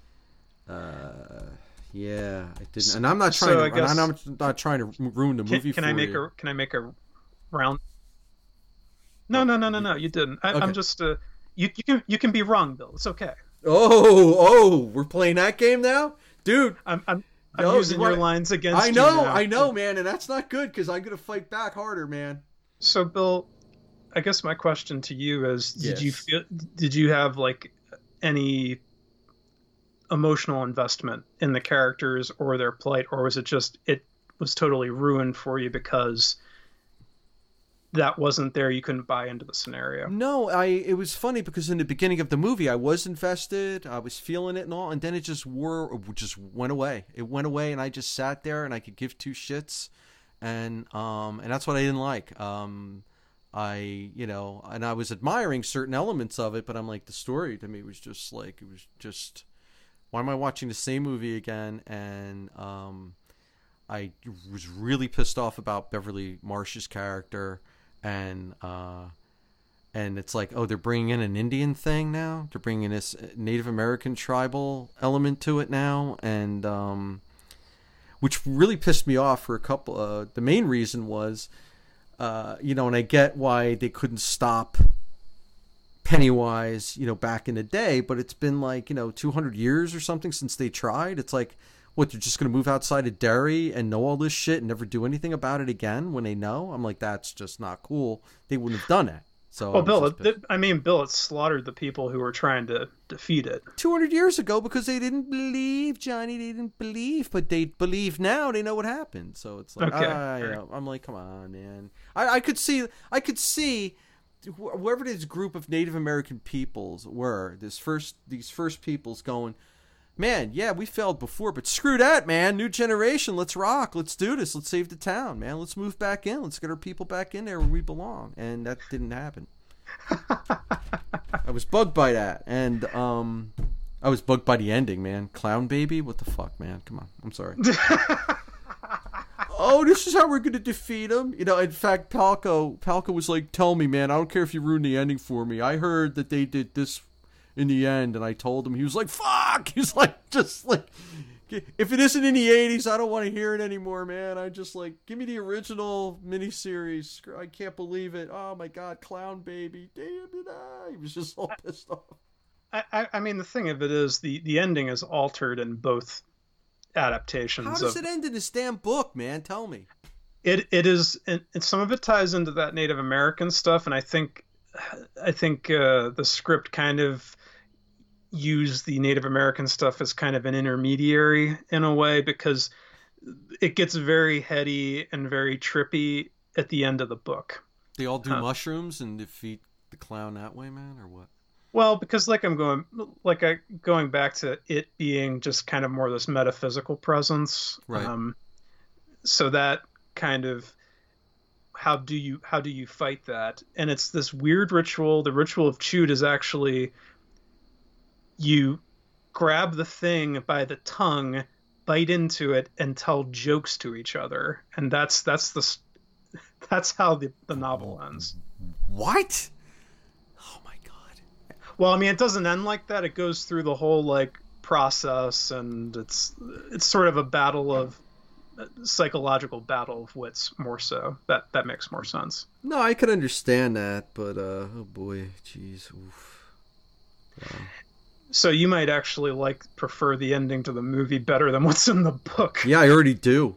[SPEAKER 2] uh, yeah, it didn't. And I'm not trying so to, guess, and I'm not trying to ruin the movie
[SPEAKER 1] can, can
[SPEAKER 2] for
[SPEAKER 1] I make
[SPEAKER 2] you.
[SPEAKER 1] a, can I make a round? No, no, no, no, no. You didn't. I, okay. I'm just. Uh, you, you can, you can be wrong, Bill. It's okay.
[SPEAKER 2] Oh, oh, we're playing that game now, dude.
[SPEAKER 1] I'm, I'm, I'm no, using your lines against.
[SPEAKER 2] I know,
[SPEAKER 1] you now.
[SPEAKER 2] I know, man, and that's not good because I'm gonna fight back harder, man.
[SPEAKER 1] So, Bill, I guess my question to you is: Did
[SPEAKER 2] yes.
[SPEAKER 1] you feel? Did you have like any emotional investment in the characters or their plight, or was it just it was totally ruined for you because that wasn't there, you couldn't buy into the scenario?
[SPEAKER 2] No, I it was funny because in the beginning of the movie I was invested, I was feeling it and all, and then it just wore it just went away. It went away and I just sat there and I could give two shits, and um and that's what I didn't like. Um I, you know, and I was admiring certain elements of it, but I'm like, the story to me was just like, it was just, why am I watching the same movie again? And um I was really pissed off about Beverly Marsh's character. And uh, and it's like, oh, they're bringing in an Indian thing now. They're bringing this Native American tribal element to it now, and um, which really pissed me off for a couple. Uh, the main reason was, uh, you know, and I get why they couldn't stop Pennywise, you know, back in the day, but it's been like, you know, two hundred years or something since they tried. It's like, what, they're just going to move outside of Derry and know all this shit and never do anything about it again when they know? I'm like, that's just not cool. They wouldn't have done that. So,
[SPEAKER 1] well, Bill, it, I mean, Bill, it slaughtered the people who were trying to defeat it
[SPEAKER 2] two hundred years ago because they didn't believe, Johnny. They didn't believe, but they believe now. They know what happened. So it's like, okay. ah, yeah. I'm like, come on, man. I, I could see, I could see whoever this group of Native American peoples were, this first, these first peoples going, man, yeah, we failed before, but screw that, man. New generation, let's rock. Let's do this. Let's save the town, man. Let's move back in. Let's get our people back in there where we belong. And that didn't happen. I was bugged by that. And um, I was bugged by the ending, man. Clown baby? What the fuck, man? Come on. I'm sorry. Oh, this is how we're going to defeat him? You know, in fact, Palco, Palco was like, tell me, man, I don't care if you ruin the ending for me. I heard that they did this in the end, and I told him. He was like, fuck! He's like, just like, if it isn't in the eighties, I don't want to hear it anymore, man. I just like, give me the original miniseries. I can't believe it. Oh my god, Clown Baby. Damn it. Ah. He was just all pissed off.
[SPEAKER 1] I, I mean, the thing of it is, the, the ending is altered in both adaptations.
[SPEAKER 2] How does
[SPEAKER 1] of,
[SPEAKER 2] it end in this damn book, man? Tell me.
[SPEAKER 1] It It is, and some of it ties into that Native American stuff, and I think, I think uh, the script kind of use the Native American stuff as kind of an intermediary in a way, because it gets very heady and very trippy at the end of the book.
[SPEAKER 2] They all do
[SPEAKER 1] uh,
[SPEAKER 2] mushrooms and defeat the clown that way, man, or what?
[SPEAKER 1] Well, because like I'm going, like I going back to it being just kind of more this metaphysical presence,
[SPEAKER 2] right?
[SPEAKER 1] Um, so that kind of, how do you how do you fight that? And it's this weird ritual. The ritual of Chute is actually, you grab the thing by the tongue, bite into it, and tell jokes to each other, and that's that's the that's how the, the novel ends.
[SPEAKER 2] What? Oh my god.
[SPEAKER 1] Well, I mean, it doesn't end like that. It goes through the whole like process, and it's it's sort of a battle of psychological battle of wits, more so. That that makes more sense.
[SPEAKER 2] No, I could understand that, but uh, oh boy, jeez. Oof. Wow.
[SPEAKER 1] So you might actually like prefer the ending to the movie better than what's in the book.
[SPEAKER 2] Yeah, I already do.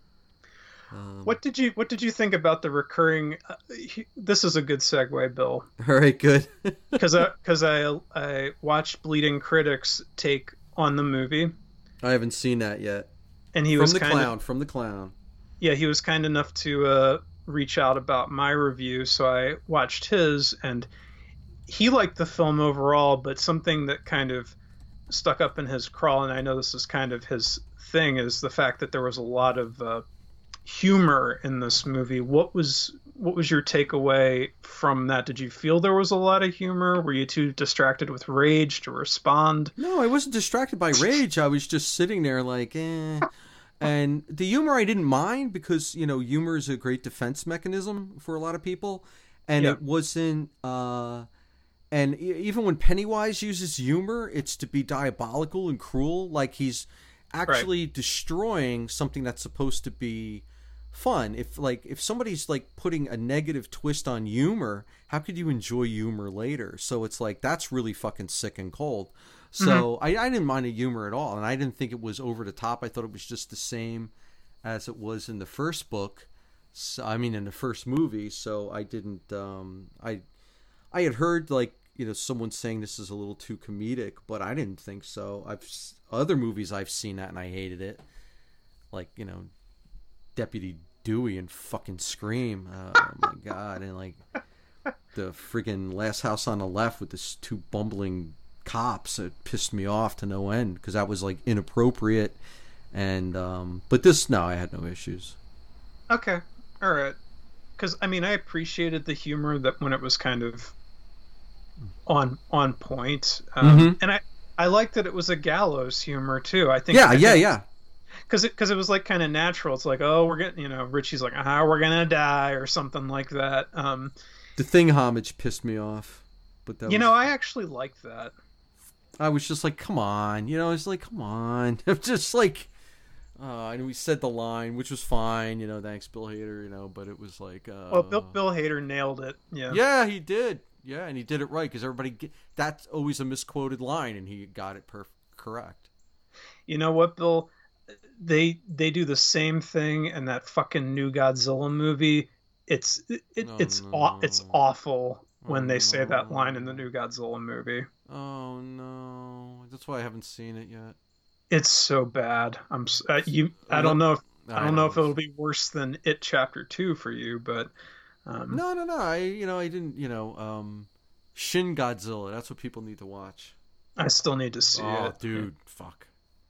[SPEAKER 2] Um,
[SPEAKER 1] what did you What did you think about the recurring? Uh, he, this is a good segue, Bill.
[SPEAKER 2] All right, good.
[SPEAKER 1] Because I because I I watched Bleeding Critics take on the movie.
[SPEAKER 2] I haven't seen that yet.
[SPEAKER 1] And he
[SPEAKER 2] from
[SPEAKER 1] was
[SPEAKER 2] the
[SPEAKER 1] kind
[SPEAKER 2] clown.
[SPEAKER 1] Of,
[SPEAKER 2] from the clown.
[SPEAKER 1] Yeah, he was kind enough to uh, reach out about my review, so I watched his, and he liked the film overall, but something that kind of stuck up in his craw, and I know this is kind of his thing, is the fact that there was a lot of uh, humor in this movie. What was what was your takeaway from that? Did you feel there was a lot of humor? Were you too distracted with rage to respond?
[SPEAKER 2] No, I wasn't distracted by rage. I was just sitting there like, eh. And the humor I didn't mind because, you know, humor is a great defense mechanism for a lot of people. And
[SPEAKER 1] Yeah.
[SPEAKER 2] it wasn't, uh, and e- even when Pennywise uses humor, it's to be diabolical and cruel. Like he's actually destroying something that's supposed to be fun. If like, if somebody's like putting a negative twist on humor, how could you enjoy humor later? So it's like, that's really fucking sick and cold. So mm-hmm. I, I didn't mind the humor at all, and I didn't think it was over the top. I thought it was just the same as it was in the first book. So, I mean, in the first movie. So I didn't. Um, I I had heard like you know someone saying this is a little too comedic, but I didn't think so. I've other movies I've seen that and I hated it, like you know Deputy Dewey and fucking Scream. Oh my god, and like the freaking Last House on the Left with this two bumbling cops. It pissed me off to no end because that was like inappropriate, and um but this, no, I had no issues.
[SPEAKER 1] Okay, all right. Because I mean, I appreciated the humor that when it was kind of on on point, um, mm-hmm. and I I liked that it was a gallows humor too. I think
[SPEAKER 2] yeah
[SPEAKER 1] I
[SPEAKER 2] yeah
[SPEAKER 1] think,
[SPEAKER 2] yeah
[SPEAKER 1] because it because it was like kind of natural. It's like, oh, we're getting, you know, Richie's like, ah, we're gonna die or something like that. Um,
[SPEAKER 2] the Thing homage pissed me off, but that
[SPEAKER 1] you
[SPEAKER 2] was...
[SPEAKER 1] know, I actually liked that.
[SPEAKER 2] I was just like, come on, you know, it's like, come on. I'm just like, uh, and we said the line, which was fine, you know, thanks Bill Hader, you know, but it was like, uh,
[SPEAKER 1] well, Bill, Bill Hader nailed it. Yeah,
[SPEAKER 2] yeah, he did. Yeah, and he did it right because everybody, get, that's always a misquoted line, and he got it perf- correct.
[SPEAKER 1] You know what, Bill? They they do the same thing in that fucking new Godzilla movie. It's it,
[SPEAKER 2] oh,
[SPEAKER 1] it's
[SPEAKER 2] no.
[SPEAKER 1] aw- it's awful when
[SPEAKER 2] oh,
[SPEAKER 1] they
[SPEAKER 2] no.
[SPEAKER 1] say that line in the new Godzilla movie.
[SPEAKER 2] Oh no, that's why I haven't seen it yet.
[SPEAKER 1] It's so bad. I'm uh, you. I don't know if I don't I know. know if it'll be worse than It Chapter Two for you, but um,
[SPEAKER 2] no, no, no. I you know I didn't you know um, Shin Godzilla. That's what people need to watch.
[SPEAKER 1] I still need to see
[SPEAKER 2] oh,
[SPEAKER 1] it.
[SPEAKER 2] Oh, dude, fuck.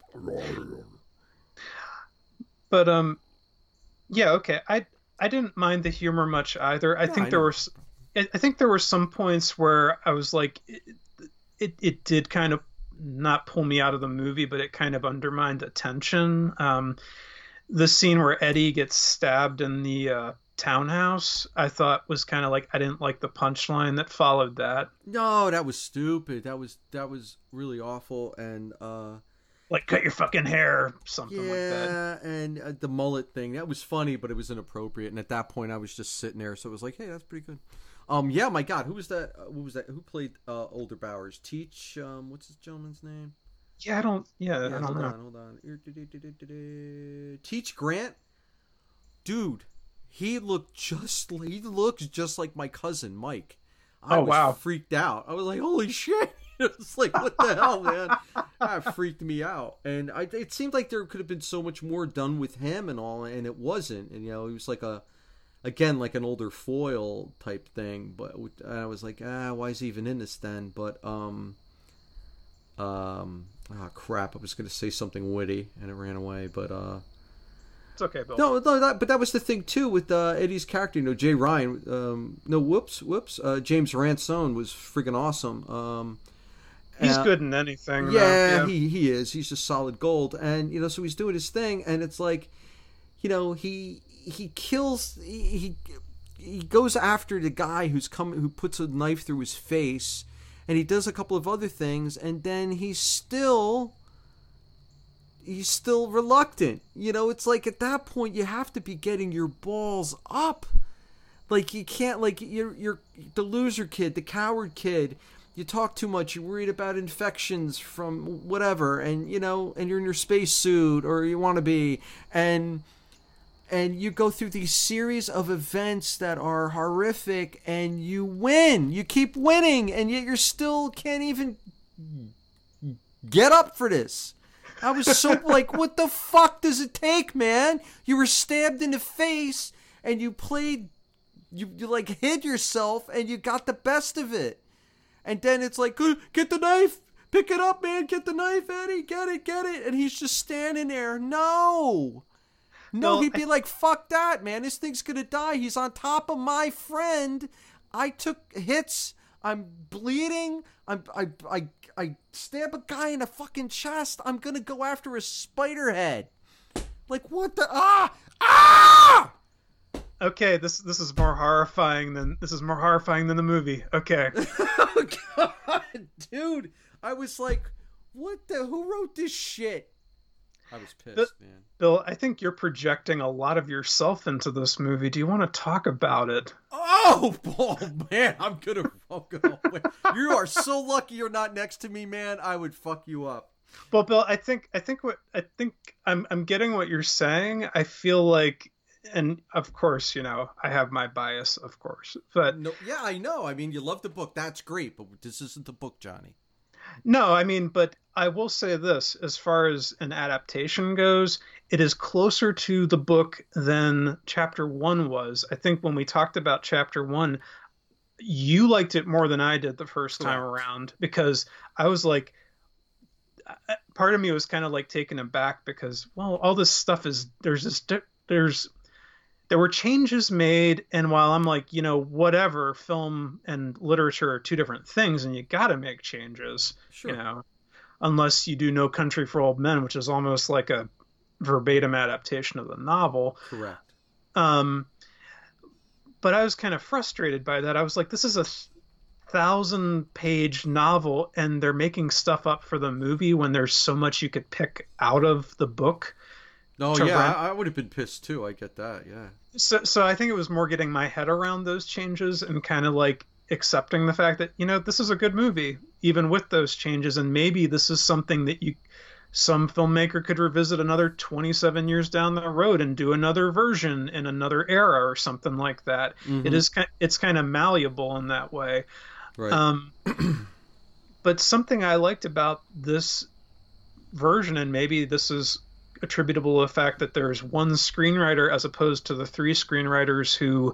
[SPEAKER 1] But um, yeah, okay. I I didn't mind the humor much either. I no, think I there were I think there were some points where I was like, it, it it did kind of not pull me out of the movie, but it kind of undermined the tension. Um, the scene where Eddie gets stabbed in the uh, townhouse, I thought was kind of like, I didn't like the punchline that followed that.
[SPEAKER 2] No, that was stupid. That was that was really awful, and uh,
[SPEAKER 1] like cut your fucking hair, something
[SPEAKER 2] yeah,
[SPEAKER 1] like that.
[SPEAKER 2] Yeah, and uh, the mullet thing, that was funny, but it was inappropriate. And at that point, I was just sitting there, so it was like, hey, that's pretty good. Um, yeah, my God, who was that? Uh, who was that? Who played uh, Older Bowers? Teach. Um, what's this gentleman's name?
[SPEAKER 1] Yeah, I don't. Yeah, yeah I don't
[SPEAKER 2] hold
[SPEAKER 1] know.
[SPEAKER 2] on, hold on. Teach Grant, dude. He looked just. He looks just like my cousin Mike. I
[SPEAKER 1] oh
[SPEAKER 2] was
[SPEAKER 1] wow!
[SPEAKER 2] Freaked out. I was like, holy shit! It's like, what the hell, man? That freaked me out. And I, it seemed like there could have been so much more done with him and all, and it wasn't. And you know, he was like a. Again, like an older foil type thing, but I was like, ah, why is he even in this then? But, um, um, oh crap, I was going to say something witty and it ran away, but, uh,
[SPEAKER 1] it's okay, Bill.
[SPEAKER 2] No, no, that, but that was the thing too with, uh, Eddie's character, you know, Jay Ryan, um, no, whoops, whoops, uh, James Ransone was friggin' awesome. Um,
[SPEAKER 1] he's
[SPEAKER 2] uh,
[SPEAKER 1] good in anything.
[SPEAKER 2] Yeah,
[SPEAKER 1] yeah,
[SPEAKER 2] he, he is. He's just solid gold. And, you know, so he's doing his thing and it's like, you know, he, he kills he he goes after the guy who's come who puts a knife through his face, and he does a couple of other things, and then he's still he's still reluctant. You know, it's like at that point you have to be getting your balls up. Like you can't, like you're you're the loser kid, the coward kid. You talk too much, you're worried about infections from whatever, and you know, and you're in your spacesuit or you want to be, and And you go through these series of events that are horrific, and you win. You keep winning, and yet you still can't even get up for this. I was so like, what the fuck does it take, man? You were stabbed in the face, and you played, you, you like hid yourself, and you got the best of it. And then it's like, get the knife, pick it up, man, get the knife, Eddie, get it, get it. And he's just standing there. No. No, well, he'd be I... like, fuck that, man. This thing's going to die. He's on top of my friend. I took hits. I'm bleeding. I'm, I, I, I stab a guy in the fucking chest. I'm going to go after a spider head. Like, what the? Ah! Ah!
[SPEAKER 1] Okay, this this is more horrifying than this is more horrifying than the movie. Okay.
[SPEAKER 2] Oh God, dude! I was like, "What the? Who wrote this shit?" I was pissed, the, man.
[SPEAKER 1] Bill, I think you're projecting a lot of yourself into this movie. Do you want to talk about it?
[SPEAKER 2] Oh, oh man, I'm gonna fuck away. You are so lucky you're not next to me, man. I would fuck you up.
[SPEAKER 1] Well, Bill, I think I think what I think I'm I'm getting what you're saying. I feel like. And of course, you know, I have my bias, of course, but
[SPEAKER 2] no, yeah, I know. I mean, you love the book. That's great. But this isn't the book, Johnny.
[SPEAKER 1] No, I mean, but I will say this, as far as an adaptation goes, it is closer to the book than chapter one was. I think when we talked about chapter one, you liked it more than I did the first time Correct. around, because I was like, part of me was kind of like taken aback because, well, all this stuff is, there's this, there's, There were changes made, and while I'm like, you know, whatever, film and literature are two different things, and you got to make changes, sure. you know, unless you do No Country for Old Men, which is almost like a verbatim adaptation of the novel.
[SPEAKER 2] Correct.
[SPEAKER 1] Um, but I was kind of frustrated by that. I was like, this is a thousand-page novel, and they're making stuff up for the movie when there's so much you could pick out of the book.
[SPEAKER 2] Oh, yeah, rent. I would have been pissed, too. I get that, yeah.
[SPEAKER 1] So so I think it was more getting my head around those changes and kind of like accepting the fact that, you know, this is a good movie, even with those changes. And maybe this is something that you, some filmmaker could revisit another twenty-seven years down the road and do another version in another era or something like that. Mm-hmm. It is, it's kind of malleable in that way.
[SPEAKER 2] Right.
[SPEAKER 1] Um, but something I liked about this version, and maybe this is attributable to the fact that there's one screenwriter as opposed to the three screenwriters who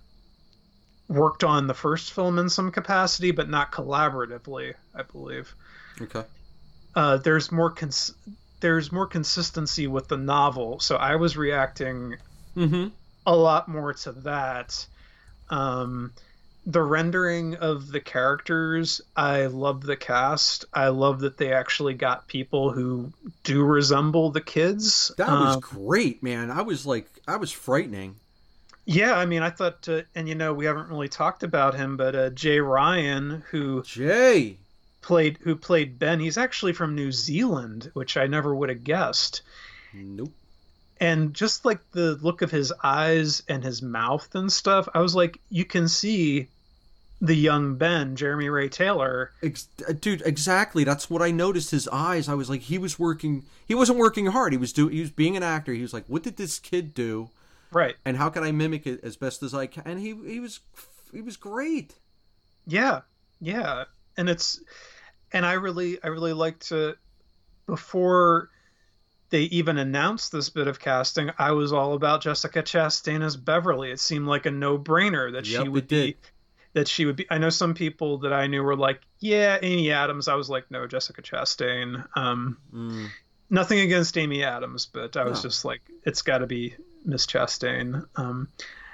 [SPEAKER 1] worked on the first film in some capacity, but not collaboratively, I believe.
[SPEAKER 2] Okay.
[SPEAKER 1] Uh, there's more cons- there's more consistency with the novel, so I was reacting
[SPEAKER 2] mm-hmm.
[SPEAKER 1] a lot more to that. Um, the rendering of the characters, I love the cast. I love that they actually got people who do resemble the kids.
[SPEAKER 2] That was um, great, man. I was like, I was frightening.
[SPEAKER 1] Yeah, I mean, I thought, uh, and you know, we haven't really talked about him, but uh, Jay Ryan, who
[SPEAKER 2] Jay
[SPEAKER 1] played who played Ben, he's actually from New Zealand, which I never would have guessed.
[SPEAKER 2] Nope.
[SPEAKER 1] And just like the look of his eyes and his mouth and stuff, I was like, you can see the young Ben, Jeremy Ray Taylor.
[SPEAKER 2] Ex- dude, exactly. That's what I noticed. His eyes. I was like, he was working. He wasn't working hard. He was do. He was being an actor. He was like, what did this kid do?
[SPEAKER 1] Right.
[SPEAKER 2] And how can I mimic it as best as I can? And he he was he was great.
[SPEAKER 1] Yeah, yeah. And it's and I really I really liked to before they even announced this bit of casting, I was all about Jessica Chastain as Beverly. It seemed like a no-brainer that
[SPEAKER 2] yep,
[SPEAKER 1] she would be that she would be. I know some people that I knew were like, yeah, Amy Adams. I was like, no, Jessica Chastain. Um,
[SPEAKER 2] mm.
[SPEAKER 1] Nothing against Amy Adams, but I was
[SPEAKER 2] no.
[SPEAKER 1] just like, it's got to be Miss Chastain. Um,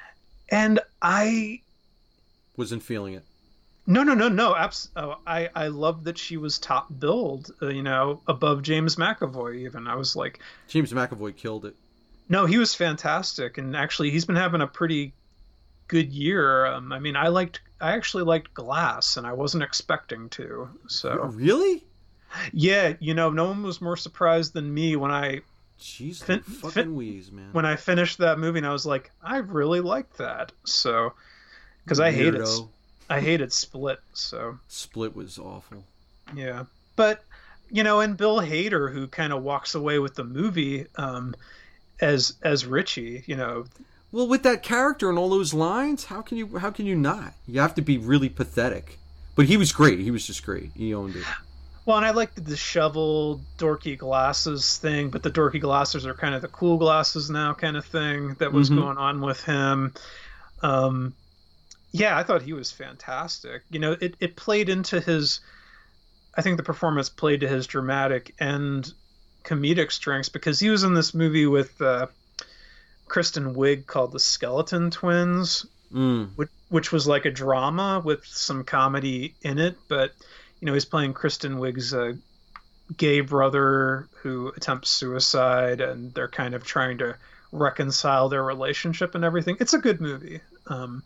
[SPEAKER 1] and I
[SPEAKER 2] wasn't feeling it.
[SPEAKER 1] No, no, no, no. Abs- oh, I, I love that she was top billed, uh, you know, above James McAvoy even. I was like...
[SPEAKER 2] James McAvoy killed it.
[SPEAKER 1] No, he was fantastic. And actually, he's been having a pretty good year. Um, I mean, I liked... I actually liked Glass, and I wasn't expecting to. So
[SPEAKER 2] Really?
[SPEAKER 1] Yeah, you know, no one was more surprised than me when I...
[SPEAKER 2] Jeez, fin- fucking fin- wheeze, man.
[SPEAKER 1] When I finished that movie, and I was like, I really liked that. So... Because I hated... I hated Split, so...
[SPEAKER 2] Split was awful.
[SPEAKER 1] Yeah. But, you know, and Bill Hader, who kind of walks away with the movie um, as as Richie, you know...
[SPEAKER 2] Well, with that character and all those lines, how can you how can you not? You have to be really pathetic. But he was great. He was just great. He owned it.
[SPEAKER 1] Well, and I like the disheveled, dorky glasses thing, but the dorky glasses are kind of the cool glasses now, kind of thing that was
[SPEAKER 2] Mm-hmm.
[SPEAKER 1] going on with him. Um, yeah, I thought he was fantastic. You know, it, it played into his, I think the performance played to his dramatic and comedic strengths because he was in this movie with uh, Kristen Wiig called The Skeleton Twins,
[SPEAKER 2] Mm.
[SPEAKER 1] which, which was like a drama with some comedy in it, but you know, he's playing Kristen Wiig's uh, gay brother who attempts suicide, and they're kind of trying to reconcile their relationship and everything. It's a good movie. Um,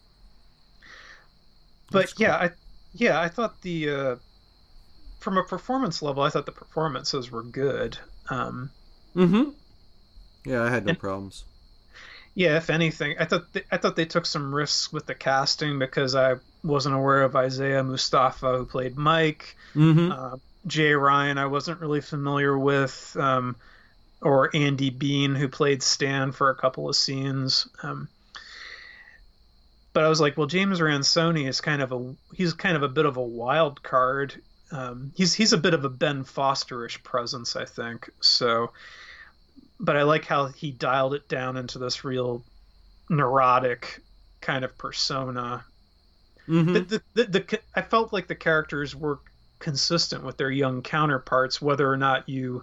[SPEAKER 1] but
[SPEAKER 2] That's
[SPEAKER 1] yeah,
[SPEAKER 2] cool.
[SPEAKER 1] I yeah, I thought the uh, from a performance level, I thought the performances were good. Um,
[SPEAKER 2] Mm-hmm. Yeah, I had no
[SPEAKER 1] and
[SPEAKER 2] problems.
[SPEAKER 1] yeah, if anything, I thought they, I thought they took some risks with the casting because I wasn't aware of Isaiah Mustafa who played Mike.
[SPEAKER 2] Mm-hmm.
[SPEAKER 1] Uh, Jay Ryan, I wasn't really familiar with, um, or Andy Bean, who played Stan for a couple of scenes. Um, but I was like, well, James Ransoni is kind of a he's kind of a bit of a wild card. Um, he's he's a bit of a Ben Fosterish presence, I think. So, but I like how he dialed it down into this real neurotic kind of persona. The,
[SPEAKER 2] Mm-hmm.
[SPEAKER 1] the, the, the I felt like the characters were consistent with their young counterparts, whether or not you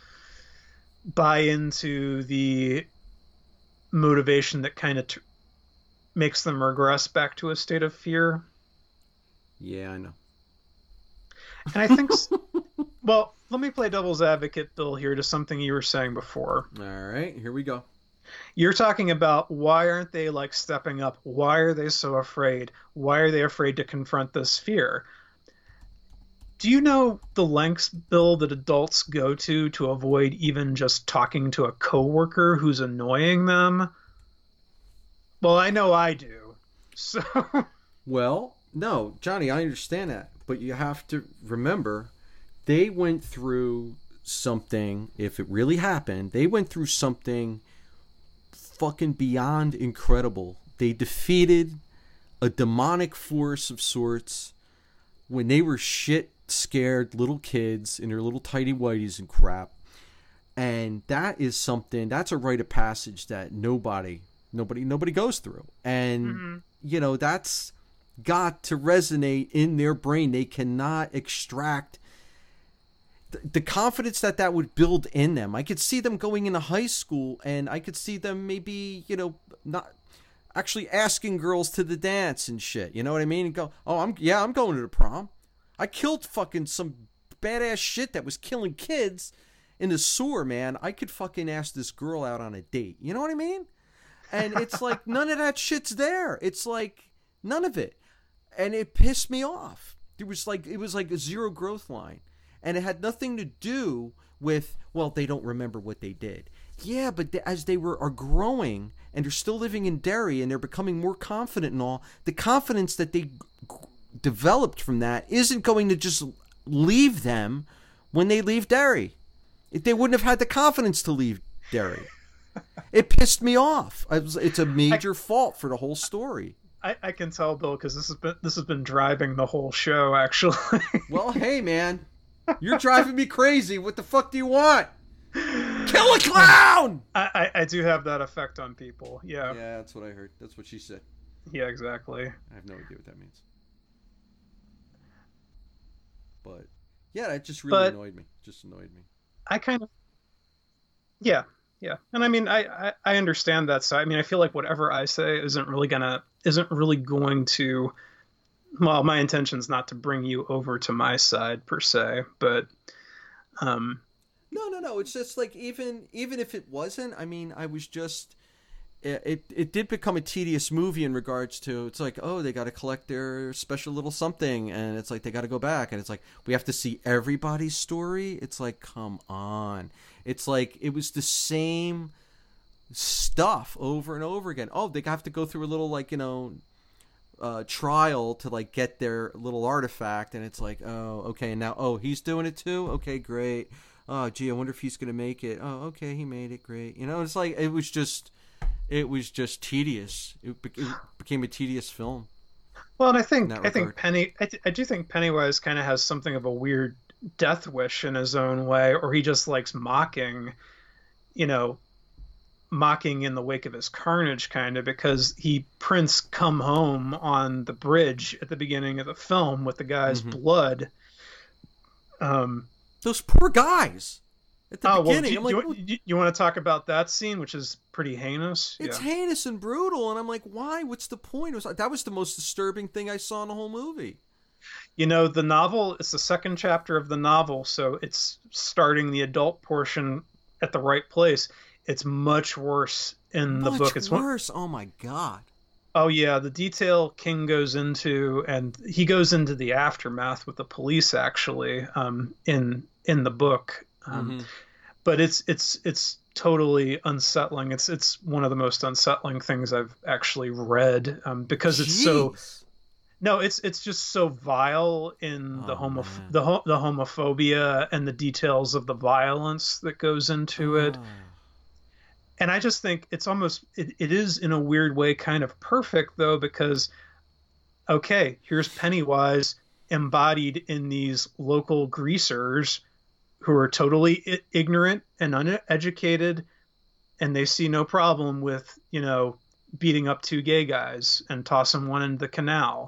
[SPEAKER 1] buy into the motivation that kind of t- makes them regress back to a state of fear.
[SPEAKER 2] Yeah, I know.
[SPEAKER 1] And I think, well, let me play devil's advocate, Bill, here to something you were saying before.
[SPEAKER 2] All right, here we go.
[SPEAKER 1] You're talking about why aren't they like stepping up? Why are they so afraid? Why are they afraid to confront this fear? Do you know the lengths, Bill, that adults go to to avoid even just talking to a coworker who's annoying them? Well, I know I do. So,
[SPEAKER 2] Well, no, Johnny, I understand that, but you have to remember they went through something, if it really happened, they went through something fucking beyond incredible. They defeated a demonic force of sorts when they were shit scared little kids in their little tidy whities and crap. And that is something, that's a rite of passage that nobody, nobody, nobody goes through. And,
[SPEAKER 1] mm-hmm.
[SPEAKER 2] you know, that's got to resonate in their brain. They cannot extract the confidence that that would build in them. I could see them going into high school, and I could see them maybe, you know, not actually asking girls to the dance and shit. You know what I mean? And go, oh, I'm yeah, I'm going to the prom. I killed fucking some badass shit that was killing kids in the sewer, man. I could fucking ask this girl out on a date. You know what I mean? And it's like none of that shit's there. It's like none of it, and it pissed me off. It was like it was like a zero growth line. And it had nothing to do with, well, they don't remember what they did. Yeah, but as they were are growing and they're still living in Derry and they're becoming more confident and all, the confidence that they g- developed from that isn't going to just leave them when they leave Derry. If they wouldn't have had the confidence to leave Derry. It pissed me off. I was, it's a major I, fault for the whole story.
[SPEAKER 1] I, I can tell, Bill, because this has been this has been driving the whole show, actually.
[SPEAKER 2] Well, hey, man. You're driving me crazy. What the fuck do you want? Kill a clown!
[SPEAKER 1] I, I, I do have that effect on people. Yeah.
[SPEAKER 2] Yeah, that's what I heard. That's what she said.
[SPEAKER 1] Yeah, exactly.
[SPEAKER 2] I have no idea what that means. But yeah, that just really
[SPEAKER 1] but
[SPEAKER 2] annoyed me. Just annoyed me.
[SPEAKER 1] I kind of yeah, yeah. And I mean, I, I I understand that side. I mean, I feel like whatever I say isn't really gonna isn't really going to. Well, my intention is not to bring you over to my side per se, but um,
[SPEAKER 2] no, no, no. It's just like even even if it wasn't, I mean, I was just it it, it did become a tedious movie in regards to it's like oh they got to collect their special little something and it's like they got to go back and it's like we have to see everybody's story. It's like come on, it's like it was the same stuff over and over again. Oh, they have to go through a little like you know. Uh, trial to like get their little artifact and it's like oh okay and now oh he's doing it too okay great oh gee I wonder if he's gonna make it oh okay he made it great you know it's like it was just it was just tedious it, be- it became a tedious film
[SPEAKER 1] well and I think I think Penny I, th- I do think Pennywise kind of has something of a weird Death Wish in his own way, or he just likes mocking, you know, mocking in the wake of his carnage, kind of, because he prints "Come Home" on the bridge at the beginning of the film with the guy's
[SPEAKER 2] Mm-hmm.
[SPEAKER 1] blood. Um,
[SPEAKER 2] Those poor guys at the
[SPEAKER 1] oh,
[SPEAKER 2] beginning.
[SPEAKER 1] well, do,
[SPEAKER 2] I'm like,
[SPEAKER 1] you, you, you want to talk about that scene, which is pretty heinous?
[SPEAKER 2] it's
[SPEAKER 1] Yeah.
[SPEAKER 2] heinous and brutal, and I'm like, why? What's the point? It was like, that was the most disturbing thing I saw in the whole movie.
[SPEAKER 1] You know, the novel, it's the second chapter of the novel, so it's starting the adult portion at the right place. It's much worse in the
[SPEAKER 2] Much
[SPEAKER 1] book. It's one,
[SPEAKER 2] worse. Oh my god.
[SPEAKER 1] oh yeah, the detail King goes into, and he goes into the aftermath with the police actually, um, in in the book. Um,
[SPEAKER 2] Mm-hmm.
[SPEAKER 1] but it's it's it's totally unsettling. It's it's one of the most unsettling things I've actually read, um, because it's so
[SPEAKER 2] Jeez.
[SPEAKER 1] no, it's it's just so vile in the
[SPEAKER 2] Oh,
[SPEAKER 1] homo
[SPEAKER 2] man.
[SPEAKER 1] the ho- the homophobia and the details of the violence that goes into it.
[SPEAKER 2] Oh.
[SPEAKER 1] And I just think it's almost it, it is in a weird way kind of perfect though, because okay, here's Pennywise embodied in these local greasers who are totally I- ignorant and uneducated, and they see no problem with, you know, beating up two gay guys and tossing one into the canal.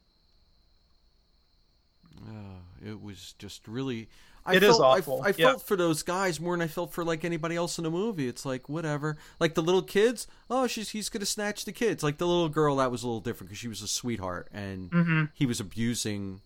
[SPEAKER 2] Oh, it was just really. I
[SPEAKER 1] It is
[SPEAKER 2] felt, I-
[SPEAKER 1] awful,
[SPEAKER 2] I,
[SPEAKER 1] yeah.
[SPEAKER 2] felt for those guys more than I felt for like anybody else in the movie. It's like whatever. Like the little kids. Oh, she's he's gonna snatch the kids. Like the little girl, that was a little different because she was a sweetheart and
[SPEAKER 1] Mm-hmm.
[SPEAKER 2] he was abusing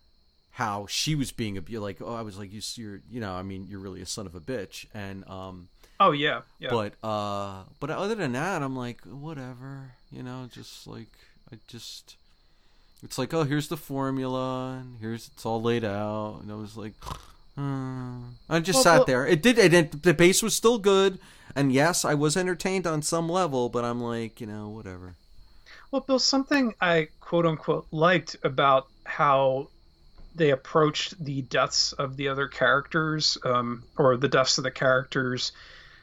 [SPEAKER 2] how she was being abused. Like, oh, I was like, you, you're, you know, I mean, you're really a son of a bitch. And um,
[SPEAKER 1] Oh yeah, yeah.
[SPEAKER 2] but uh, but other than that, I'm like, whatever. You know, just like I just. It's like, oh, here's the formula, and here's it's all laid out, and I was like, uh, I just
[SPEAKER 1] Well,
[SPEAKER 2] sat
[SPEAKER 1] well-
[SPEAKER 2] there. It did, it, it, the base was still good, and yes, I was entertained on some level, but I'm like, you know, whatever.
[SPEAKER 1] Well, Bill, something I quote unquote liked about how they approached the deaths of the other characters, um, or the deaths of the characters,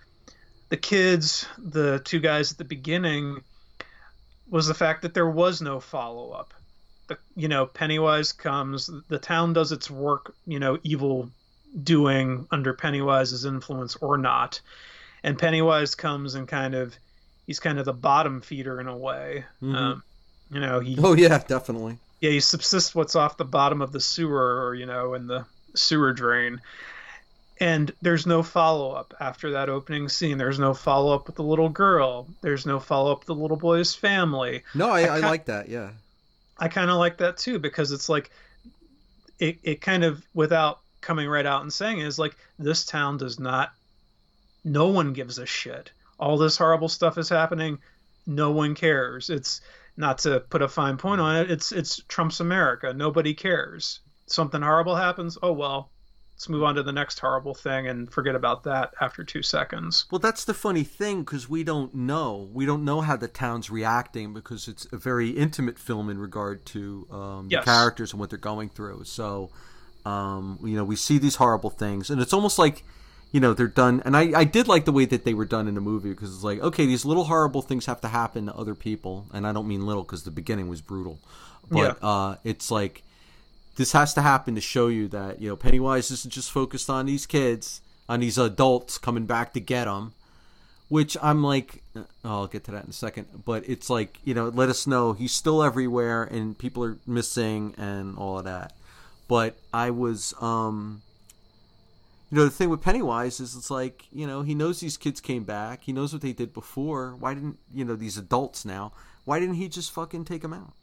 [SPEAKER 1] the kids, the two guys at the beginning, was the fact that there was no follow up. The, you know, Pennywise comes, the town does its work, you know, evil doing under Pennywise's influence or not. And Pennywise comes and kind of, he's kind of the bottom feeder in a way.
[SPEAKER 2] Mhm.
[SPEAKER 1] Um, you know, he,
[SPEAKER 2] Oh yeah, definitely.
[SPEAKER 1] yeah, he subsists what's off the bottom of the sewer, or, you know, in the sewer drain. And there's no follow up after that opening scene. There's no follow up with the little girl. There's no follow up with the little boy's family.
[SPEAKER 2] No, I,
[SPEAKER 1] I
[SPEAKER 2] I
[SPEAKER 1] ca-
[SPEAKER 2] like that. Yeah.
[SPEAKER 1] I kind of like that too, because it's like it, it kind of, without coming right out and saying it, is like, this town does not, no one gives a shit. All this horrible stuff is happening. No one cares. It's not to put a fine point on it. It's, it's Trump's America. Nobody cares. Something horrible happens. Oh, well, let's move on to the next horrible thing and forget about that after two seconds.
[SPEAKER 2] Well, that's the funny thing, because we don't know. We don't know how the town's reacting, because it's a very intimate film in regard to um,
[SPEAKER 1] Yes.
[SPEAKER 2] the characters and what they're going through. So, um, you know, we see these horrible things, and it's almost like, you know, they're done. And I, I did like the way that they were done in the movie, because it's like, okay, these little horrible things have to happen to other people. And I don't mean little, because the beginning was brutal. But
[SPEAKER 1] Yeah.
[SPEAKER 2] uh, it's like, this has to happen to show you that, you know, Pennywise isn't just focused on these kids, on these adults coming back to get them, which I'm like, oh, I'll get to that in a second, but it's like, you know, let us know he's still everywhere and people are missing and all of that. But I was, um, you know, the thing with Pennywise is it's like, you know, he knows these kids came back. He knows what they did before. Why didn't, you know, these adults now, why didn't he just fucking take them out?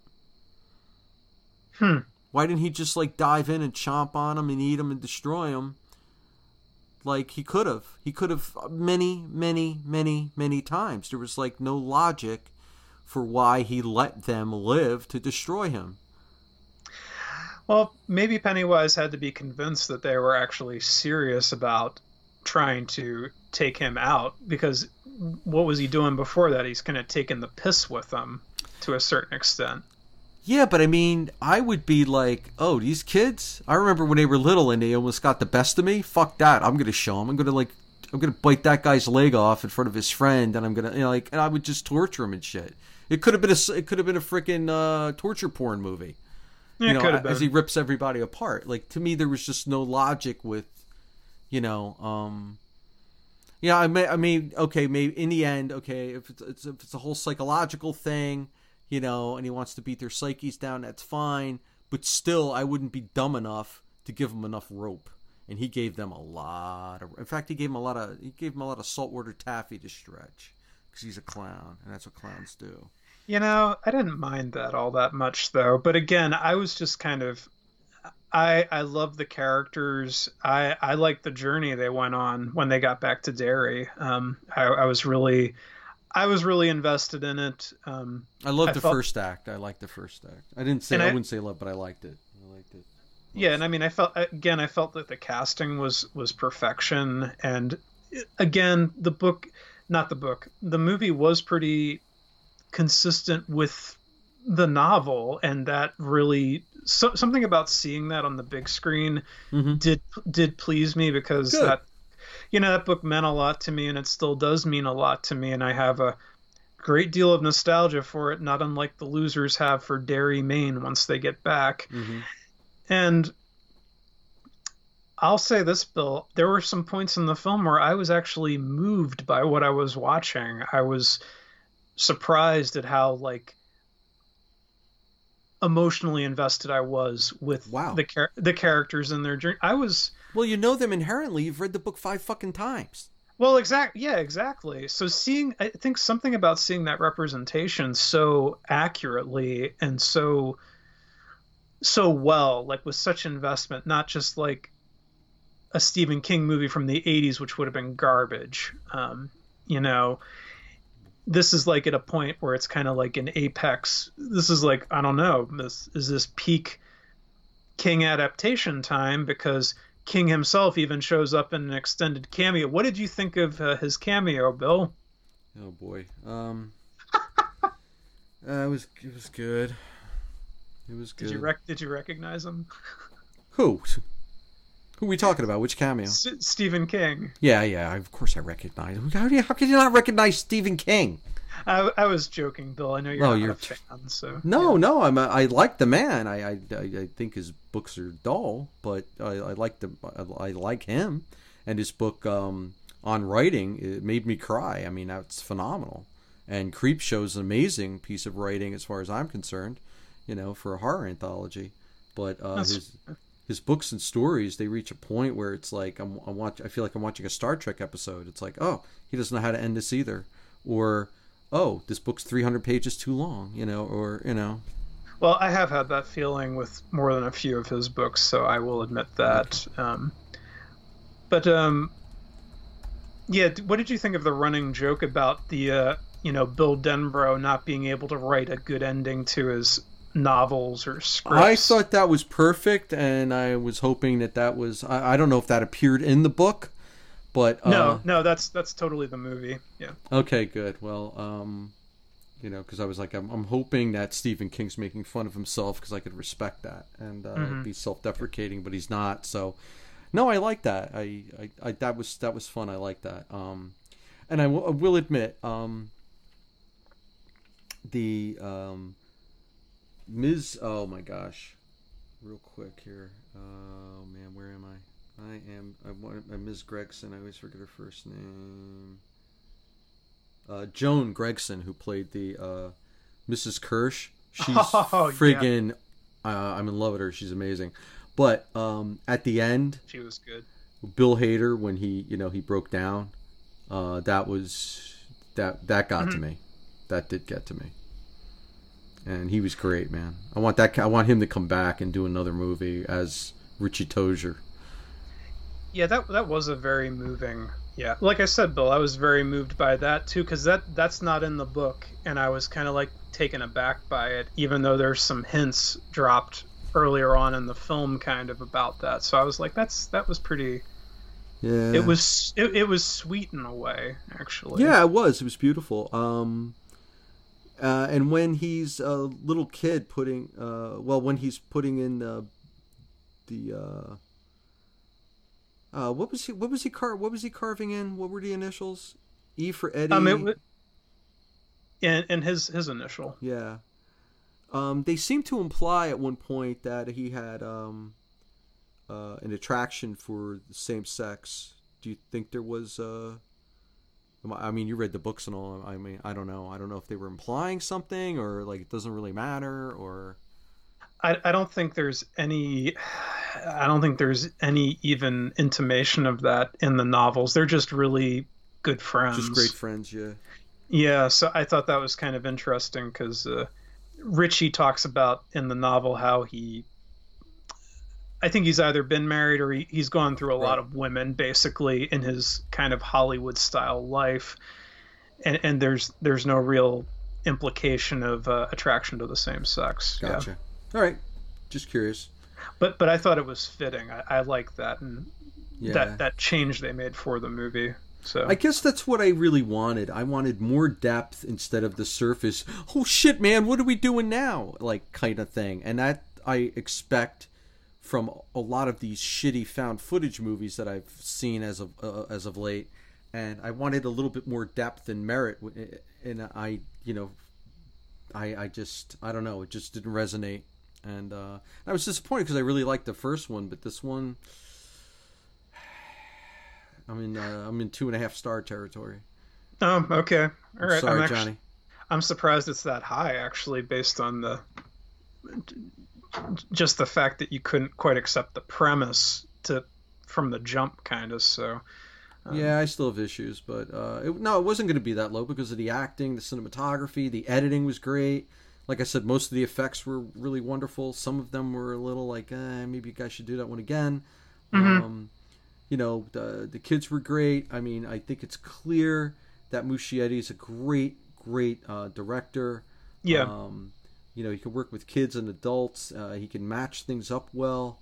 [SPEAKER 1] Hmm.
[SPEAKER 2] Why didn't he just like dive in and chomp on them and eat them and destroy them? Like he could have. He could have many, many, many, many times. There was like no logic for why he let them live to destroy him.
[SPEAKER 1] Well, maybe Pennywise had to be convinced that they were actually serious about trying to take him out, because what was he doing before that? He's kind of taking the piss with them to a certain extent.
[SPEAKER 2] Yeah, but I mean, I would be like, oh, these kids? I remember when they were little and they almost got the best of me. Fuck that. I'm going to show them. I'm going to like, I'm going to bite that guy's leg off in front of his friend, and I'm going to, you know, like, and I would just torture him and shit. It could have been a, it could have been a freaking uh, torture porn movie.
[SPEAKER 1] Yeah,
[SPEAKER 2] You
[SPEAKER 1] it
[SPEAKER 2] know,
[SPEAKER 1] could have
[SPEAKER 2] as he
[SPEAKER 1] been.
[SPEAKER 2] rips everybody apart. Like, to me, there was just no logic with, you know, um, yeah, I may, I mean, okay, maybe in the end, okay, if it's, it's if it's a whole psychological thing, you know, and he wants to beat their psyches down, that's fine. But still, I wouldn't be dumb enough to give them enough rope. And he gave them a lot of. In fact, he gave him a lot of. He gave him a lot of saltwater taffy to stretch, because he's a clown, and that's what clowns do.
[SPEAKER 1] You know, I didn't mind that all that much though. But again, I was just kind of I I love the characters. I I like the journey they went on when they got back to Derry. Um, I, I was really I was really invested in it. Um,
[SPEAKER 2] I loved
[SPEAKER 1] I
[SPEAKER 2] the
[SPEAKER 1] felt,
[SPEAKER 2] first act. I liked the first act. I didn't say
[SPEAKER 1] and
[SPEAKER 2] I
[SPEAKER 1] I
[SPEAKER 2] wouldn't say love, but I liked it. I liked it.
[SPEAKER 1] yeah,
[SPEAKER 2] Most.
[SPEAKER 1] and I mean, I felt again, I felt that the casting was was perfection, and again, the book, not the book, the movie was pretty consistent with the novel, and that really so, something about seeing that on the big screen
[SPEAKER 2] Mm-hmm.
[SPEAKER 1] did did please me because
[SPEAKER 2] Good.
[SPEAKER 1] that you know that book meant a lot to me and it still does mean a lot to me and I have a great deal of nostalgia for it, not unlike the losers have for Derry, Maine once they get back.
[SPEAKER 2] Mm-hmm.
[SPEAKER 1] And I'll say this, Bill, there were some points in the film where I was actually moved by what I was watching. I was surprised at how like emotionally invested I was with
[SPEAKER 2] Wow.
[SPEAKER 1] the char- the characters and their journey. I was
[SPEAKER 2] Well, you know them inherently. You've read the book five fucking times.
[SPEAKER 1] well, exact yeah, exactly. So seeing, I think something about seeing that representation so accurately and so so well, like with such investment, not just like a Stephen King movie from the eighties, which would have been garbage. Um, you know, this is like at a point where it's kind of like an apex. This is like, I don't know, this is this peak King adaptation time because King himself even shows up in an extended cameo. What did you think of uh, his cameo, Bill?
[SPEAKER 2] Oh boy. Um. uh, it was it was good. It was good.
[SPEAKER 1] Did you rec- did you recognize him?
[SPEAKER 2] Who? Who are we talking about? Which cameo?
[SPEAKER 1] S- Stephen King.
[SPEAKER 2] Yeah, yeah. Of course, I recognize him. How, do you, how could you not recognize Stephen King?
[SPEAKER 1] I, I was joking, Bill. I know you're
[SPEAKER 2] Oh,
[SPEAKER 1] not
[SPEAKER 2] you're
[SPEAKER 1] a fan, so
[SPEAKER 2] No,
[SPEAKER 1] yeah.
[SPEAKER 2] no. I'm. A, I like the man. I, I, I I think his books are dull, but I, I like the. I, I like him, and his book um, on writing, it made me cry. I mean, that's phenomenal. And Creepshow is an amazing piece of writing, as far as I'm concerned. You know, for a horror anthology, but uh,
[SPEAKER 1] That's,
[SPEAKER 2] his his books and stories, they reach a point where it's like I'm, I'm watch. I feel like I'm watching a Star Trek episode. It's like, oh, he doesn't know how to end this either, or oh, this book's three hundred pages too long, you know, or you know.
[SPEAKER 1] well, I have had that feeling with more than a few of his books, so I will admit that. Um, but um, yeah, what did you think of the running joke about the uh, you know Bill Denbrough not being able to write a good ending to his novels or scripts?
[SPEAKER 2] I thought that was perfect, and I was hoping that that was. I, I don't know if that appeared in the book, but uh,
[SPEAKER 1] no, no, that's that's totally the movie. Yeah.
[SPEAKER 2] okay, good. Well, um, you know, because I was like, I'm, I'm hoping that Stephen King's making fun of himself because I could respect that and uh,
[SPEAKER 1] Mm-hmm.
[SPEAKER 2] be self-deprecating, but he's not. So, no, I like that. I, I, I that was that was fun. I like that. Um, and I, w- I will admit, um, the um, Miz Oh my gosh, real quick here. Oh man, where am I? I am. I want uh, Miz Gregson. I always forget her first name. Uh, Joan Gregson, who played the uh, Missus Kirsch. She's
[SPEAKER 1] Oh,
[SPEAKER 2] friggin'. Uh, I'm in love with her. She's amazing. But um, at the end,
[SPEAKER 1] She was good.
[SPEAKER 2] Bill Hader, when he, you know, he broke down, uh, that was that that got
[SPEAKER 1] Mm-hmm.
[SPEAKER 2] to me. That did get to me. And he was great, man. I want that. I want him to come back and do another movie as Richie Tozier.
[SPEAKER 1] Yeah, that that was a very moving. Yeah, like I said, Bill, I was very moved by that too, because that that's not in the book, and I was kind of like taken aback by it, even though there's some hints dropped earlier on in the film, kind of about that. So I was like, that's that was pretty.
[SPEAKER 2] Yeah.
[SPEAKER 1] It was it, it was sweet in a way, actually.
[SPEAKER 2] Yeah, it was. It was beautiful. Um, uh, and when he's a little kid putting, uh, well, when he's putting in the, the, uh, uh, what was he? What was he car? What was he carving in? What were the initials? E for Eddie.
[SPEAKER 1] Um, it, wa- and and his his initial.
[SPEAKER 2] Yeah. Um, they seem to imply at one point that he had um, uh, an attraction for the same sex. Do you think there was? Uh, I mean, you read the books and all. I mean, I don't know. I don't know if they were implying something or like it doesn't really matter or.
[SPEAKER 1] I, I don't think there's any. I don't think there's any even intimation of that in the novels. They're just really good friends.
[SPEAKER 2] Just great friends, yeah.
[SPEAKER 1] Yeah, so I thought that was kind of interesting because uh, Richie talks about in the novel how he, I think he's either been married or he, he's gone through a right. lot of women basically in his kind of Hollywood style life, and and there's there's no real implication of uh, attraction to the same sex.
[SPEAKER 2] Gotcha.
[SPEAKER 1] Yeah.
[SPEAKER 2] All right, just curious.
[SPEAKER 1] But but I thought it was fitting. I, I like that and
[SPEAKER 2] yeah.
[SPEAKER 1] that that change they made for the movie. So
[SPEAKER 2] I guess that's what I really wanted. I wanted more depth instead of the surface. Oh shit, man! What are we doing now? Like kind of thing, and that I expect from a lot of these shitty found footage movies that I've seen as of uh, as of late. And I wanted a little bit more depth and merit, and I, you know, I I just I don't know. It just didn't resonate, and uh, I was disappointed because I really liked the first one, but this one. I'm in. Uh, I'm in two and a half star territory.
[SPEAKER 1] Um. Okay. All
[SPEAKER 2] I'm
[SPEAKER 1] right.
[SPEAKER 2] Sorry,
[SPEAKER 1] I'm actually,
[SPEAKER 2] Johnny.
[SPEAKER 1] I'm surprised it's that high, actually, based on the just the fact that you couldn't quite accept the premise to from the jump, kind of. So. Um,
[SPEAKER 2] yeah, I still have issues, but uh, it, no, it wasn't going to be that low because of the acting, the cinematography, the editing was great. Like I said, most of the effects were really wonderful. Some of them were a little like, eh, maybe you guys should do that one again.
[SPEAKER 1] Mm-hmm.
[SPEAKER 2] Um, You know, the the kids were great. I mean, I think it's clear that Muschietti is a great, great uh, director.
[SPEAKER 1] Yeah.
[SPEAKER 2] Um, you know, he can work with kids and adults. Uh, he can match things up well.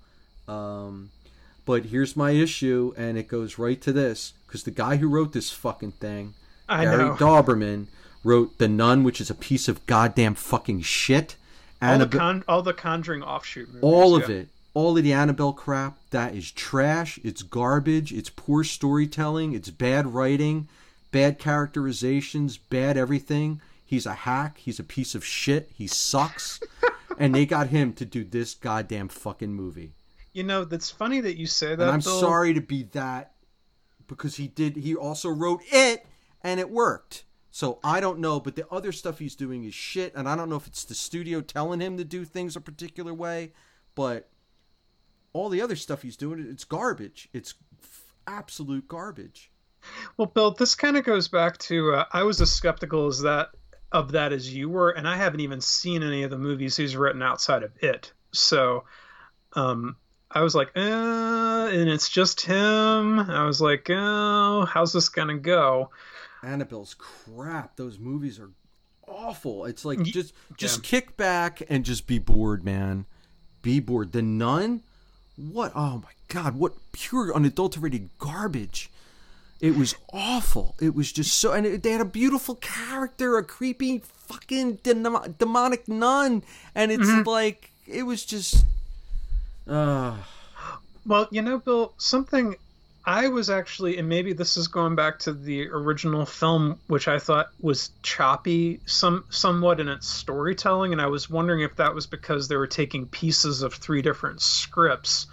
[SPEAKER 2] Um, but here's my issue, and it goes right to this. Because the guy who wrote this fucking thing,
[SPEAKER 1] I
[SPEAKER 2] Gary
[SPEAKER 1] know.
[SPEAKER 2] Dauberman, wrote The Nun, which is a piece of goddamn fucking shit.
[SPEAKER 1] All, the,
[SPEAKER 2] Annab-
[SPEAKER 1] con- all the Conjuring offshoot movies.
[SPEAKER 2] all of
[SPEAKER 1] yeah.
[SPEAKER 2] it. All of the Annabelle crap, that is trash. It's garbage. It's poor storytelling. It's bad writing, bad characterizations, bad everything. He's a hack. He's a piece of shit. He sucks. And they got him to do this goddamn fucking movie.
[SPEAKER 1] You know, that's funny that you say that,
[SPEAKER 2] And I'm
[SPEAKER 1] Bill.
[SPEAKER 2] sorry to be that, because he did. He also wrote it, and it worked. So I don't know, but the other stuff he's doing is shit, and I don't know if it's the studio telling him to do things a particular way, but all the other stuff he's doing, it's garbage. It's f- absolute garbage.
[SPEAKER 1] Well, Bill, this kind of goes back to uh, I was as skeptical as that of that as you were, and I haven't even seen any of the movies he's written outside of it. So, um, I was like, uh, and it's just him. I was like, oh, how's this gonna go?
[SPEAKER 2] Annabelle's crap. Those movies are awful. It's like
[SPEAKER 1] Y-
[SPEAKER 2] just just
[SPEAKER 1] yeah.
[SPEAKER 2] kick back and just be bored, man. Be bored. The Nun. What? Oh my God! What pure unadulterated garbage! It was awful. It was just so, and it, they had a beautiful character, a creepy fucking dem- demonic nun, and it's
[SPEAKER 1] Mhm.
[SPEAKER 2] like it was just. Uh,
[SPEAKER 1] Well, you know, Bill, something I was actually, and maybe this is going back to the original film, which I thought was choppy, some somewhat in its storytelling, and I was wondering if that was because they were taking pieces of three different scripts.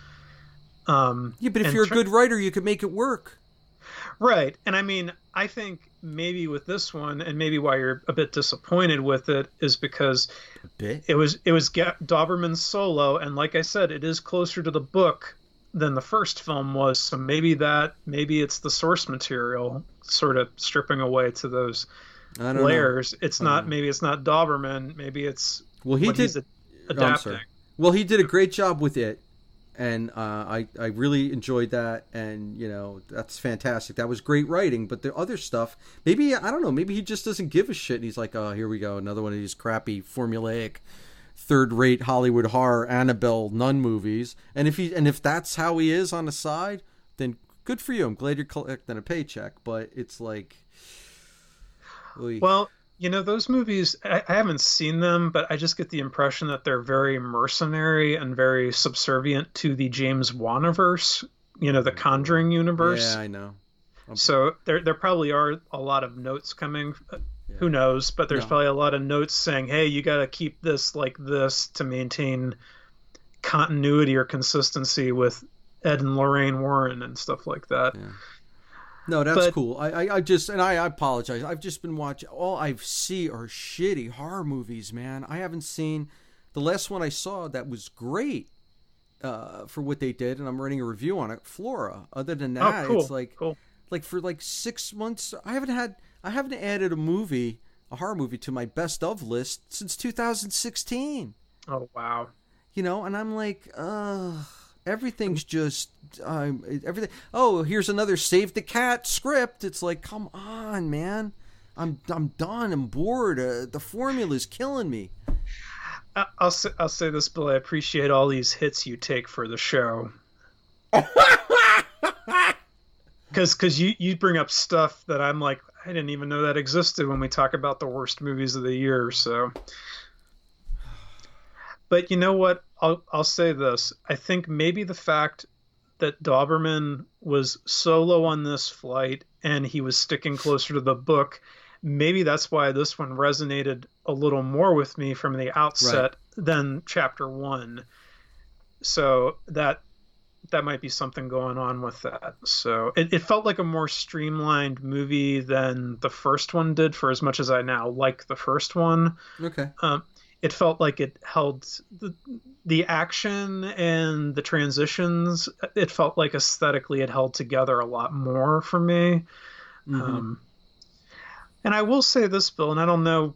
[SPEAKER 1] Um,
[SPEAKER 2] yeah, but if
[SPEAKER 1] and
[SPEAKER 2] you're a
[SPEAKER 1] tr-
[SPEAKER 2] good writer, you could make it work.
[SPEAKER 1] Right. And I mean, I think maybe with this one, and maybe why you're a bit disappointed with it, is because
[SPEAKER 2] A bit.
[SPEAKER 1] it was it was Ga- Doberman's solo, and like I said, it is closer to the book than the first film was. So maybe that maybe it's the source material sort of stripping away to those
[SPEAKER 2] I don't
[SPEAKER 1] layers.
[SPEAKER 2] know.
[SPEAKER 1] It's
[SPEAKER 2] I
[SPEAKER 1] not
[SPEAKER 2] don't know.
[SPEAKER 1] maybe it's not Doberman. Maybe it's
[SPEAKER 2] Well, he
[SPEAKER 1] what
[SPEAKER 2] did.
[SPEAKER 1] he's a-
[SPEAKER 2] Oh, I'm
[SPEAKER 1] adapting.
[SPEAKER 2] sorry. Well, he did a great job with it, and uh, I I really enjoyed that, and you know that's fantastic. That was great writing. But the other stuff, maybe I don't know. Maybe he just doesn't give a shit, and he's like, oh, here we go, another one of these crappy formulaic, third-rate Hollywood horror Annabelle nun movies. And if he and if that's how he is on the side, then good for you. I'm glad you're collecting a paycheck. But it's like, oy.
[SPEAKER 1] Well, you know, those movies, I, I haven't seen them, but I just get the impression that they're very mercenary and very subservient to the James Waniverse, you know, the Conjuring universe.
[SPEAKER 2] Yeah, I know. I'm-
[SPEAKER 1] So there there probably are a lot of notes coming.
[SPEAKER 2] Yeah.
[SPEAKER 1] who knows? But there's
[SPEAKER 2] No.
[SPEAKER 1] probably a lot of notes saying, "Hey, you got to keep this like this to maintain continuity or consistency with Ed and Lorraine Warren and stuff like that."
[SPEAKER 2] Yeah. No, that's
[SPEAKER 1] But-
[SPEAKER 2] cool. I, I, I just and I, I apologize. I've just been watching. All I see are shitty horror movies, man. I haven't seen the last one I saw that was great uh, for what they did, and I'm writing a review on it. Flora. Other than that,
[SPEAKER 1] Oh, cool.
[SPEAKER 2] it's like
[SPEAKER 1] cool.
[SPEAKER 2] like for like six months. I haven't had. I haven't added a movie, a horror movie, to my best of list since two thousand sixteen.
[SPEAKER 1] Oh wow.
[SPEAKER 2] You know, and I'm like, ugh. Everything's just um, everything. Oh, here's another Save the Cat script. It's like, come on, man. I'm I'm done. I'm bored. Uh, the formula's killing me.
[SPEAKER 1] I- I'll say, I'll say this, Bill. I appreciate all these hits you take for the show. Because because you, you bring up stuff that I'm like, I didn't even know that existed when we talk about the worst movies of the year. So, but you know what? I'll I'll say this. I think maybe the fact that Doberman was solo on this flight and he was sticking closer to the book, maybe that's why this one resonated a little more with me from the outset
[SPEAKER 2] Right.
[SPEAKER 1] than chapter one. So that that might be something going on with that. So it, it felt like a more streamlined movie than the first one did, for as much as I now like the first one.
[SPEAKER 2] Okay.
[SPEAKER 1] Um, it felt like it held the, the action and the transitions. It felt like aesthetically it held together a lot more for me.
[SPEAKER 2] Mhm.
[SPEAKER 1] Um, and I will say this, Bill, and I don't know,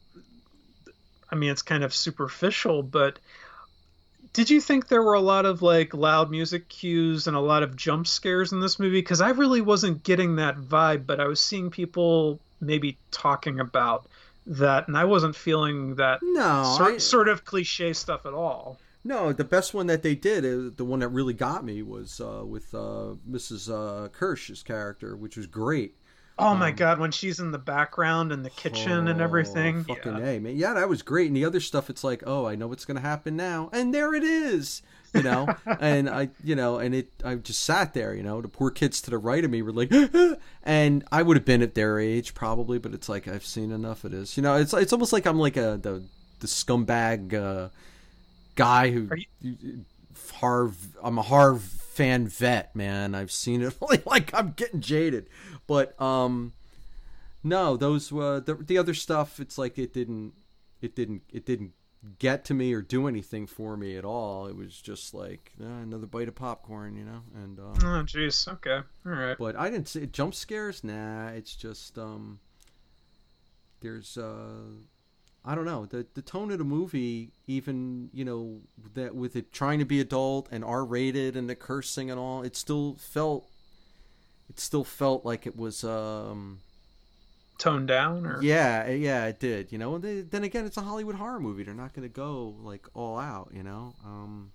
[SPEAKER 1] I mean, it's kind of superficial, but did you think there were a lot of like loud music cues and a lot of jump scares in this movie? Because I really wasn't getting that vibe, but I was seeing people maybe talking about that, and I wasn't feeling that
[SPEAKER 2] No,
[SPEAKER 1] sort,
[SPEAKER 2] I-
[SPEAKER 1] sort of cliche stuff at all.
[SPEAKER 2] No, the best one that they did, uh, the one that really got me, was uh, with uh, Missus Uh, Kirsch's character, which was great.
[SPEAKER 1] Oh my
[SPEAKER 2] Um,
[SPEAKER 1] god, when she's in the background in the kitchen and everything.
[SPEAKER 2] Oh, fucking
[SPEAKER 1] Yeah.
[SPEAKER 2] A, man. Yeah, that was great. And the other stuff, it's like, oh, I know what's going to happen now. And there it is, you know? and I, you know, and it, I just sat there, you know, the poor kids to the right of me were like, and I would have been at their age probably, but it's like, I've seen enough of this. You know, it's it's almost like I'm like a, the, the scumbag uh, guy who,
[SPEAKER 1] Are you-
[SPEAKER 2] horror, I'm a horror fan vet, man. I've seen it. Like, I'm getting jaded. But, um, no, those uh, the the other stuff. It's like it didn't, it didn't, it didn't get to me or do anything for me at all. It was just like eh, another bite of popcorn, you know. And um,
[SPEAKER 1] Oh jeez. Okay. All right.
[SPEAKER 2] but I didn't see jump scares. Nah, it's just um, there's uh, I don't know, the the tone of the movie. Even you know that with it trying to be adult and R rated and the cursing and all, it still felt. It still felt like it was. Um,
[SPEAKER 1] Toned down, or
[SPEAKER 2] Yeah, yeah, it did. You know, and they, then again, it's a Hollywood horror movie. They're not going to go like all out. You know, um,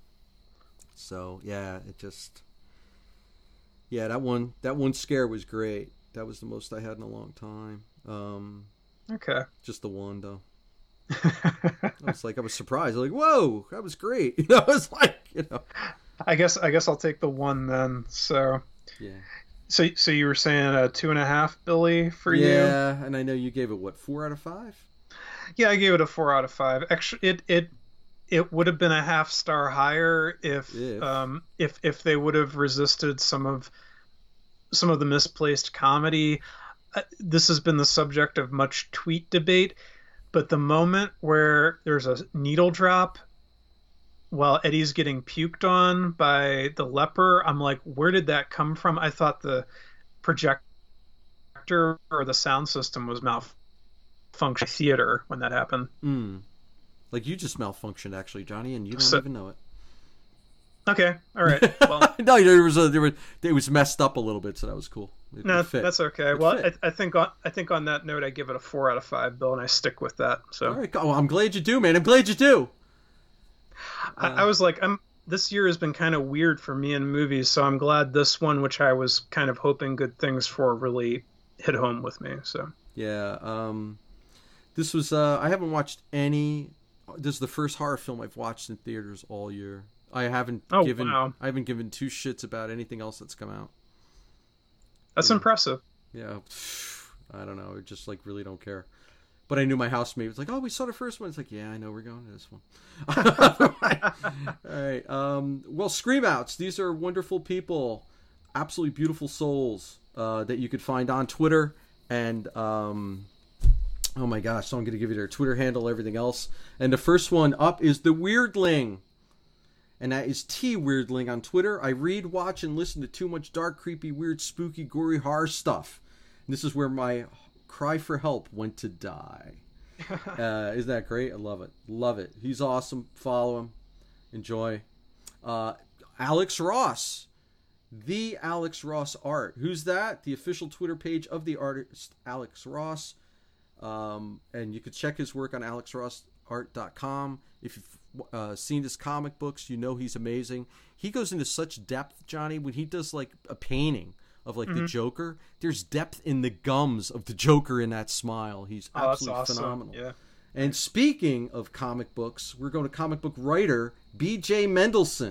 [SPEAKER 2] so yeah, it just, yeah, that one, that one scare was great. That was the most I had in a long time. Um,
[SPEAKER 1] okay.
[SPEAKER 2] just the one though. I was like, I was surprised. Like, whoa, that was great. You know, I was like, you know,
[SPEAKER 1] I guess I guess I'll take the one then. So
[SPEAKER 2] yeah,
[SPEAKER 1] so so you were saying a two and a half, Billy, for you?
[SPEAKER 2] yeah. And I know you gave it what, four out of five?
[SPEAKER 1] Yeah, I gave it a four out of five. Actually, it it it would have been a half star higher if
[SPEAKER 2] If.
[SPEAKER 1] um if if they would have resisted some of some of the misplaced comedy. Uh, this has been the subject of much tweet debate, but the moment where there's a needle drop while Eddie's getting puked on by the leper, I'm like, where did that come from? I thought the projector or the sound system was malfunctioning theater when that happened.
[SPEAKER 2] Mm. Like you just malfunctioned actually, Johnny, and you don't
[SPEAKER 1] So-
[SPEAKER 2] even know it.
[SPEAKER 1] Okay, all right. Well,
[SPEAKER 2] no, there was a there was it was messed up a little bit, so that was cool. It,
[SPEAKER 1] no,
[SPEAKER 2] it fit.
[SPEAKER 1] that's okay.
[SPEAKER 2] It
[SPEAKER 1] Well, I,
[SPEAKER 2] fit.
[SPEAKER 1] I think on I think on that note, I give it a four out of five, Bill, and I stick with that. So
[SPEAKER 2] All right, well, I'm glad you do, man. I'm glad you do.
[SPEAKER 1] I, I was like, I'm. This year has been kind of weird for me in movies, so I'm glad this one, which I was kind of hoping good things for, really hit home with me. So
[SPEAKER 2] Yeah, um, this was uh, I haven't watched any. This is the first horror film I've watched in theaters all year. I haven't
[SPEAKER 1] Oh,
[SPEAKER 2] given
[SPEAKER 1] wow.
[SPEAKER 2] I haven't given two shits about anything else that's come out.
[SPEAKER 1] that's
[SPEAKER 2] Yeah.
[SPEAKER 1] impressive.
[SPEAKER 2] Yeah, I don't know. I just like really don't care. But I knew my housemate was like, "Oh, we saw the first one." It's like, "Yeah, I know we're going to this one." All right. Um, well, Scream Outs. These are wonderful people, absolutely beautiful souls uh, that you could find on Twitter. And um, oh my gosh, so I'm going to give you their Twitter handle, everything else. And the first one up is the Weirdling, and that is T Weirdling on Twitter. I read, watch, and listen to too much dark, creepy, weird, spooky, gory horror stuff. And this is where my cry for help went to die. Uh, isn't that great? I love it. Love it. He's awesome. Follow him. Enjoy. Uh, Alex Ross. The Alex Ross Art. Who's that? The official Twitter page of the artist Alex Ross. Um, and you can check his work on alex ross art dot com. If you've uh, seen his comic books, you know he's amazing. He goes into such depth, Johnny, when he does like a painting of like mm-hmm. the Joker. There's depth in the gums of the Joker in that smile. He's
[SPEAKER 1] oh,
[SPEAKER 2] absolutely
[SPEAKER 1] that's awesome.
[SPEAKER 2] phenomenal.
[SPEAKER 1] Yeah.
[SPEAKER 2] And speaking of comic books, we're going to comic book writer B J Mendelson.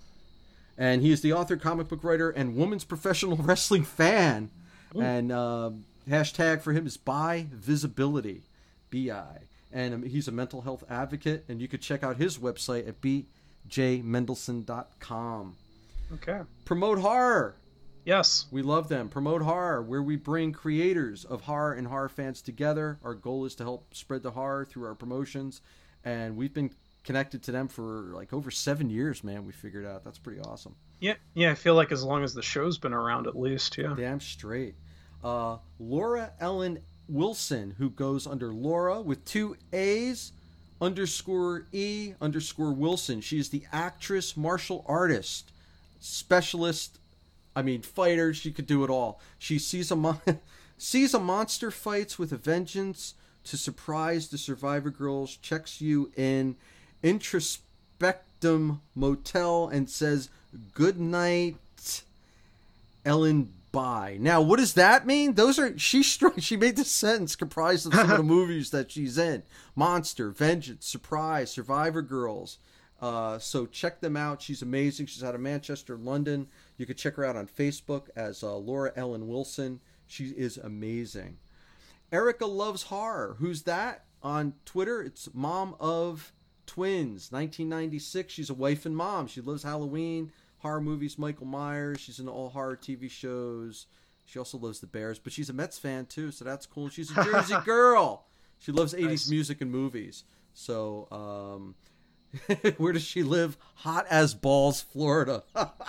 [SPEAKER 2] And he is the author, comic book writer, and women's professional wrestling fan. Ooh. And uh, hashtag for him is Bi Visibility, B I. And um, he's a mental health advocate. And you could check out his website at b j mendelson dot com.
[SPEAKER 1] Okay.
[SPEAKER 2] Promote Horror.
[SPEAKER 1] Yes.
[SPEAKER 2] We love them. Promote Horror, where we bring creators of horror and horror fans together. Our goal is to help spread the horror through our promotions. And we've been connected to them for like over seven years, man. We figured out. That's pretty awesome.
[SPEAKER 1] Yeah. Yeah. I feel like as long as the show's been around, at least. Yeah.
[SPEAKER 2] Damn straight. Uh, Laura Ellen Wilson, who goes under Laura with two A's underscore E underscore Wilson. She is the actress, martial artist, specialist. I mean, fighter. She could do it all. She sees a mon- sees a monster fights with a vengeance to surprise the survivor girls. Checks you in Introspectum Motel and says, "Good night, Ellen. Bye." Now, what does that mean? Those are she struck. She made this sentence comprised of some of the movies that she's in: Monster, Vengeance, Surprise, Survivor Girls. Uh, so check them out. She's amazing. She's out of Manchester, London. You can check her out on Facebook as uh, Laura Ellen Wilson. She is amazing. Erica Loves Horror. Who's that? On Twitter, it's Mom of Twins, nineteen ninety-six. She's a wife and mom. She loves Halloween, horror movies, Michael Myers. She's in all horror T V shows. She also loves the Bears, but she's a Mets fan too, so that's cool. She's a Jersey girl. She loves eighties nice. Music and movies. So, um, where does she live? Hot as balls, Florida.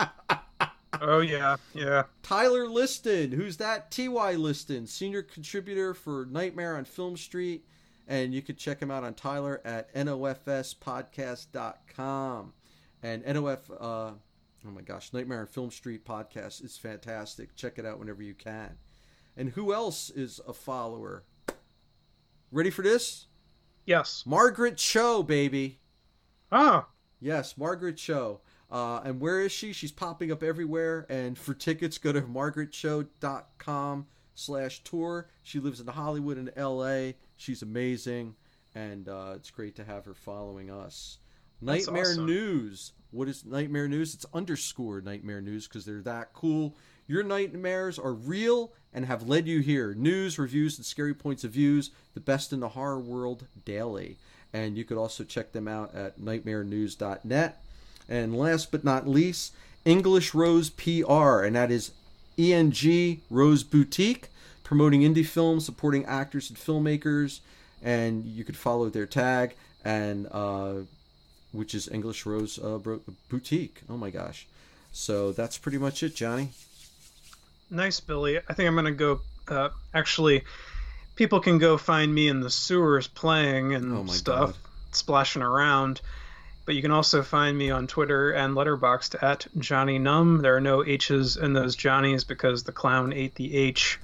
[SPEAKER 1] Oh, yeah, yeah.
[SPEAKER 2] Tyler Liston. Who's that? T Y Liston, senior contributor for Nightmare on Film Street. And you can check him out on Tyler at N O F S podcast dot com. And N O F, uh, oh my gosh, Nightmare on Film Street podcast is fantastic. Check it out whenever you can. And who else is a follower? Ready for this?
[SPEAKER 1] Yes.
[SPEAKER 2] Margaret Cho, baby.
[SPEAKER 1] Oh.
[SPEAKER 2] Yes, Margaret Cho. Uh, and where is she? She's popping up everywhere. And for tickets, go to margaret cho dot com slash tour. She lives in Hollywood and L A. She's amazing. And uh, it's great to have her following us.
[SPEAKER 1] That's
[SPEAKER 2] Nightmare
[SPEAKER 1] awesome.
[SPEAKER 2] News. What is Nightmare News? It's underscore Nightmare News because they're that cool. Your nightmares are real and have led you here. News, reviews, and scary points of views. The best in the horror world daily. And you could also check them out at nightmare news dot net. And last but not least, English Rose P R. And that is E N G Rose Boutique, promoting indie films, supporting actors and filmmakers. And you could follow their tag, and uh, which is English Rose uh, Boutique. Oh my gosh. So that's pretty much it, Johnny.
[SPEAKER 1] Nice, Billy. I think I'm going to go. Uh, actually, people can go find me in the sewers playing and
[SPEAKER 2] oh my
[SPEAKER 1] stuff,
[SPEAKER 2] God.
[SPEAKER 1] splashing around. But you can also find me on Twitter and Letterboxd at Johnny Numb. There are no H's in those Johnnies because the clown ate the H.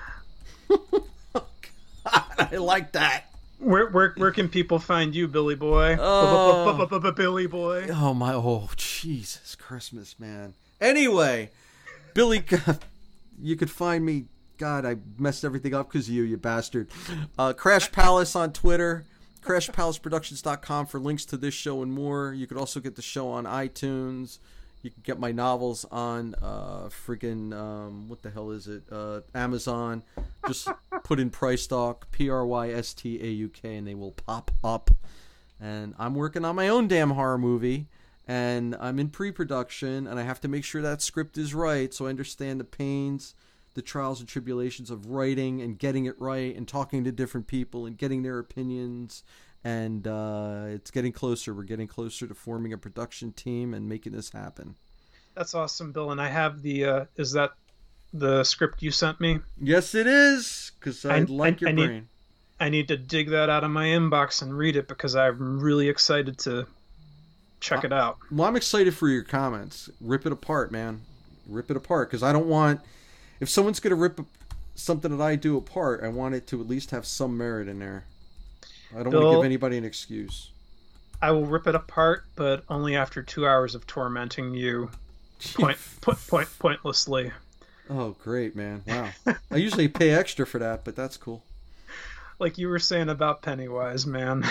[SPEAKER 2] God, I like that.
[SPEAKER 1] Where where where can people find you, Billy Boy?
[SPEAKER 2] Oh.
[SPEAKER 1] Billy Boy.
[SPEAKER 2] Oh my! Oh Jesus Christmas, man. Anyway, Billy, you could find me. God, I messed everything up because of you, you bastard. Uh, Crash Palace on Twitter. crash palace productions dot com for links to this show and more. You could also get the show on iTunes, You can get my novels on uh, friggin' um, what the hell is it? Uh, Amazon. Just put in Price Talk, P R Y S T A U K, and they will pop up. And I'm working on my own damn horror movie, and I'm in pre-production, and I have to make sure that script is right, so I understand the pains, the trials and tribulations of writing and getting it right, and talking to different people and getting their opinions. And uh, it's getting closer. We're getting closer to forming a production team and making this happen.
[SPEAKER 1] That's awesome, Bill. And I have the, uh, is that the script you sent me?
[SPEAKER 2] Yes, it is, because I like your
[SPEAKER 1] I
[SPEAKER 2] brain.
[SPEAKER 1] Need, I need to dig that out of my inbox and read it because I'm really excited to check it out.
[SPEAKER 2] Well, I'm excited for your comments. Rip it apart, man. Rip it apart, because I don't want, if someone's going to rip something that I do apart, I want it to at least have some merit in there. I don't
[SPEAKER 1] Bill,
[SPEAKER 2] want to give anybody an excuse.
[SPEAKER 1] I will rip it apart, but only after two hours of tormenting you point, point, point, pointlessly.
[SPEAKER 2] Oh, great, man. Wow. I usually pay extra for that, but that's cool.
[SPEAKER 1] Like you were saying about Pennywise, man.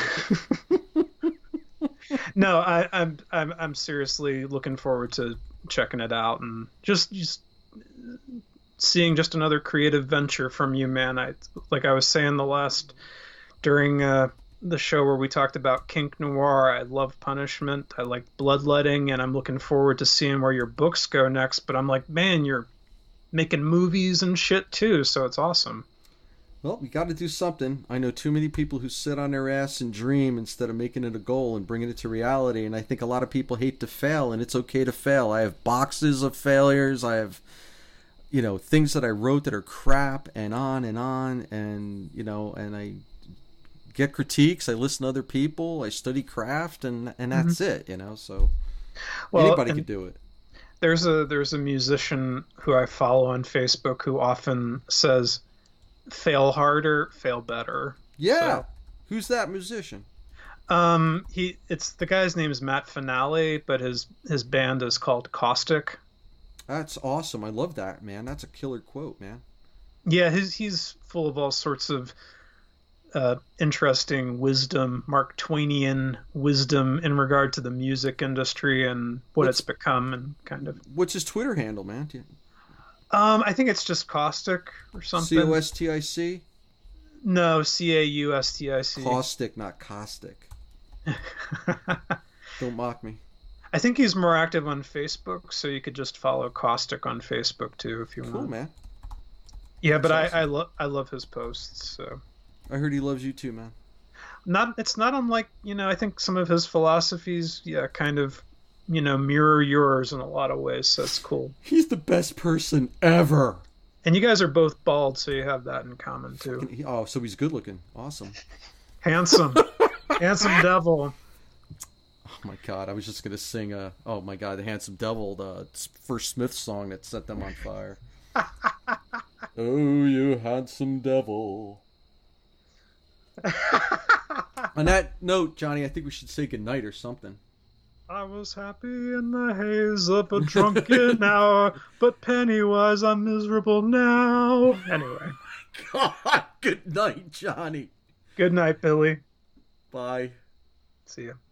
[SPEAKER 1] No, I, I'm I'm I'm seriously looking forward to checking it out and just just seeing just another creative venture from you, man. I like I was saying the last during uh, the show where we talked about kink noir. I love Punishment. I like Bloodletting, and I'm looking forward to seeing where your books go next. But I'm like, man, you're making movies and shit too, so it's awesome.
[SPEAKER 2] Well, we got to do something. I know too many people who sit on their ass and dream instead of making it a goal and bringing it to reality. And I think a lot of people hate to fail, and it's okay to fail. I have boxes of failures. I have, you know, things that I wrote that are crap, and on and on. And, you know, and I get critiques. I listen to other people. I study craft, and, and that's mm-hmm. it, you know. So well, anybody could do it.
[SPEAKER 1] There's a there's a musician who I follow on Facebook who often says, fail harder, fail better.
[SPEAKER 2] Yeah.
[SPEAKER 1] So,
[SPEAKER 2] who's that musician?
[SPEAKER 1] Um, he it's the guy's name is Matt Finale, but his his band is called Caustic.
[SPEAKER 2] That's awesome. I love that, man. That's a killer quote, man.
[SPEAKER 1] Yeah, his he's full of all sorts of uh, interesting wisdom, Mark Twainian wisdom in regard to the music industry and what what's, it's become and kind of.
[SPEAKER 2] What's his Twitter handle, man? You...
[SPEAKER 1] Um, I think it's just Caustic or something.
[SPEAKER 2] C O S T I C?
[SPEAKER 1] No, C A U S T I C.
[SPEAKER 2] Caustic, not caustic. Don't mock me.
[SPEAKER 1] I think he's more active on Facebook, so you could just follow Caustic on Facebook too if you
[SPEAKER 2] cool,
[SPEAKER 1] want.
[SPEAKER 2] Cool, man.
[SPEAKER 1] Yeah, but I, I love I love his posts. So
[SPEAKER 2] I heard he loves you too, man.
[SPEAKER 1] Not it's not unlike, you know, I think some of his philosophies, yeah, kind of, you know, mirror yours in a lot of ways. So it's cool.
[SPEAKER 2] He's the best person ever.
[SPEAKER 1] And you guys are both bald, so you have that in common too.
[SPEAKER 2] Oh, so he's good looking. Awesome.
[SPEAKER 1] Handsome. Handsome devil.
[SPEAKER 2] Oh my God, I was just gonna sing a oh my God, the Handsome Devil, the first Smith song that set them on fire. Oh, you handsome devil. On that note, Johnny, I think we should say goodnight or something.
[SPEAKER 1] I was happy in the haze of a drunken hour, but Pennywise, I'm miserable now. Anyway.
[SPEAKER 2] God, good night, Johnny.
[SPEAKER 1] Good night, Billy.
[SPEAKER 2] Bye.
[SPEAKER 1] See ya.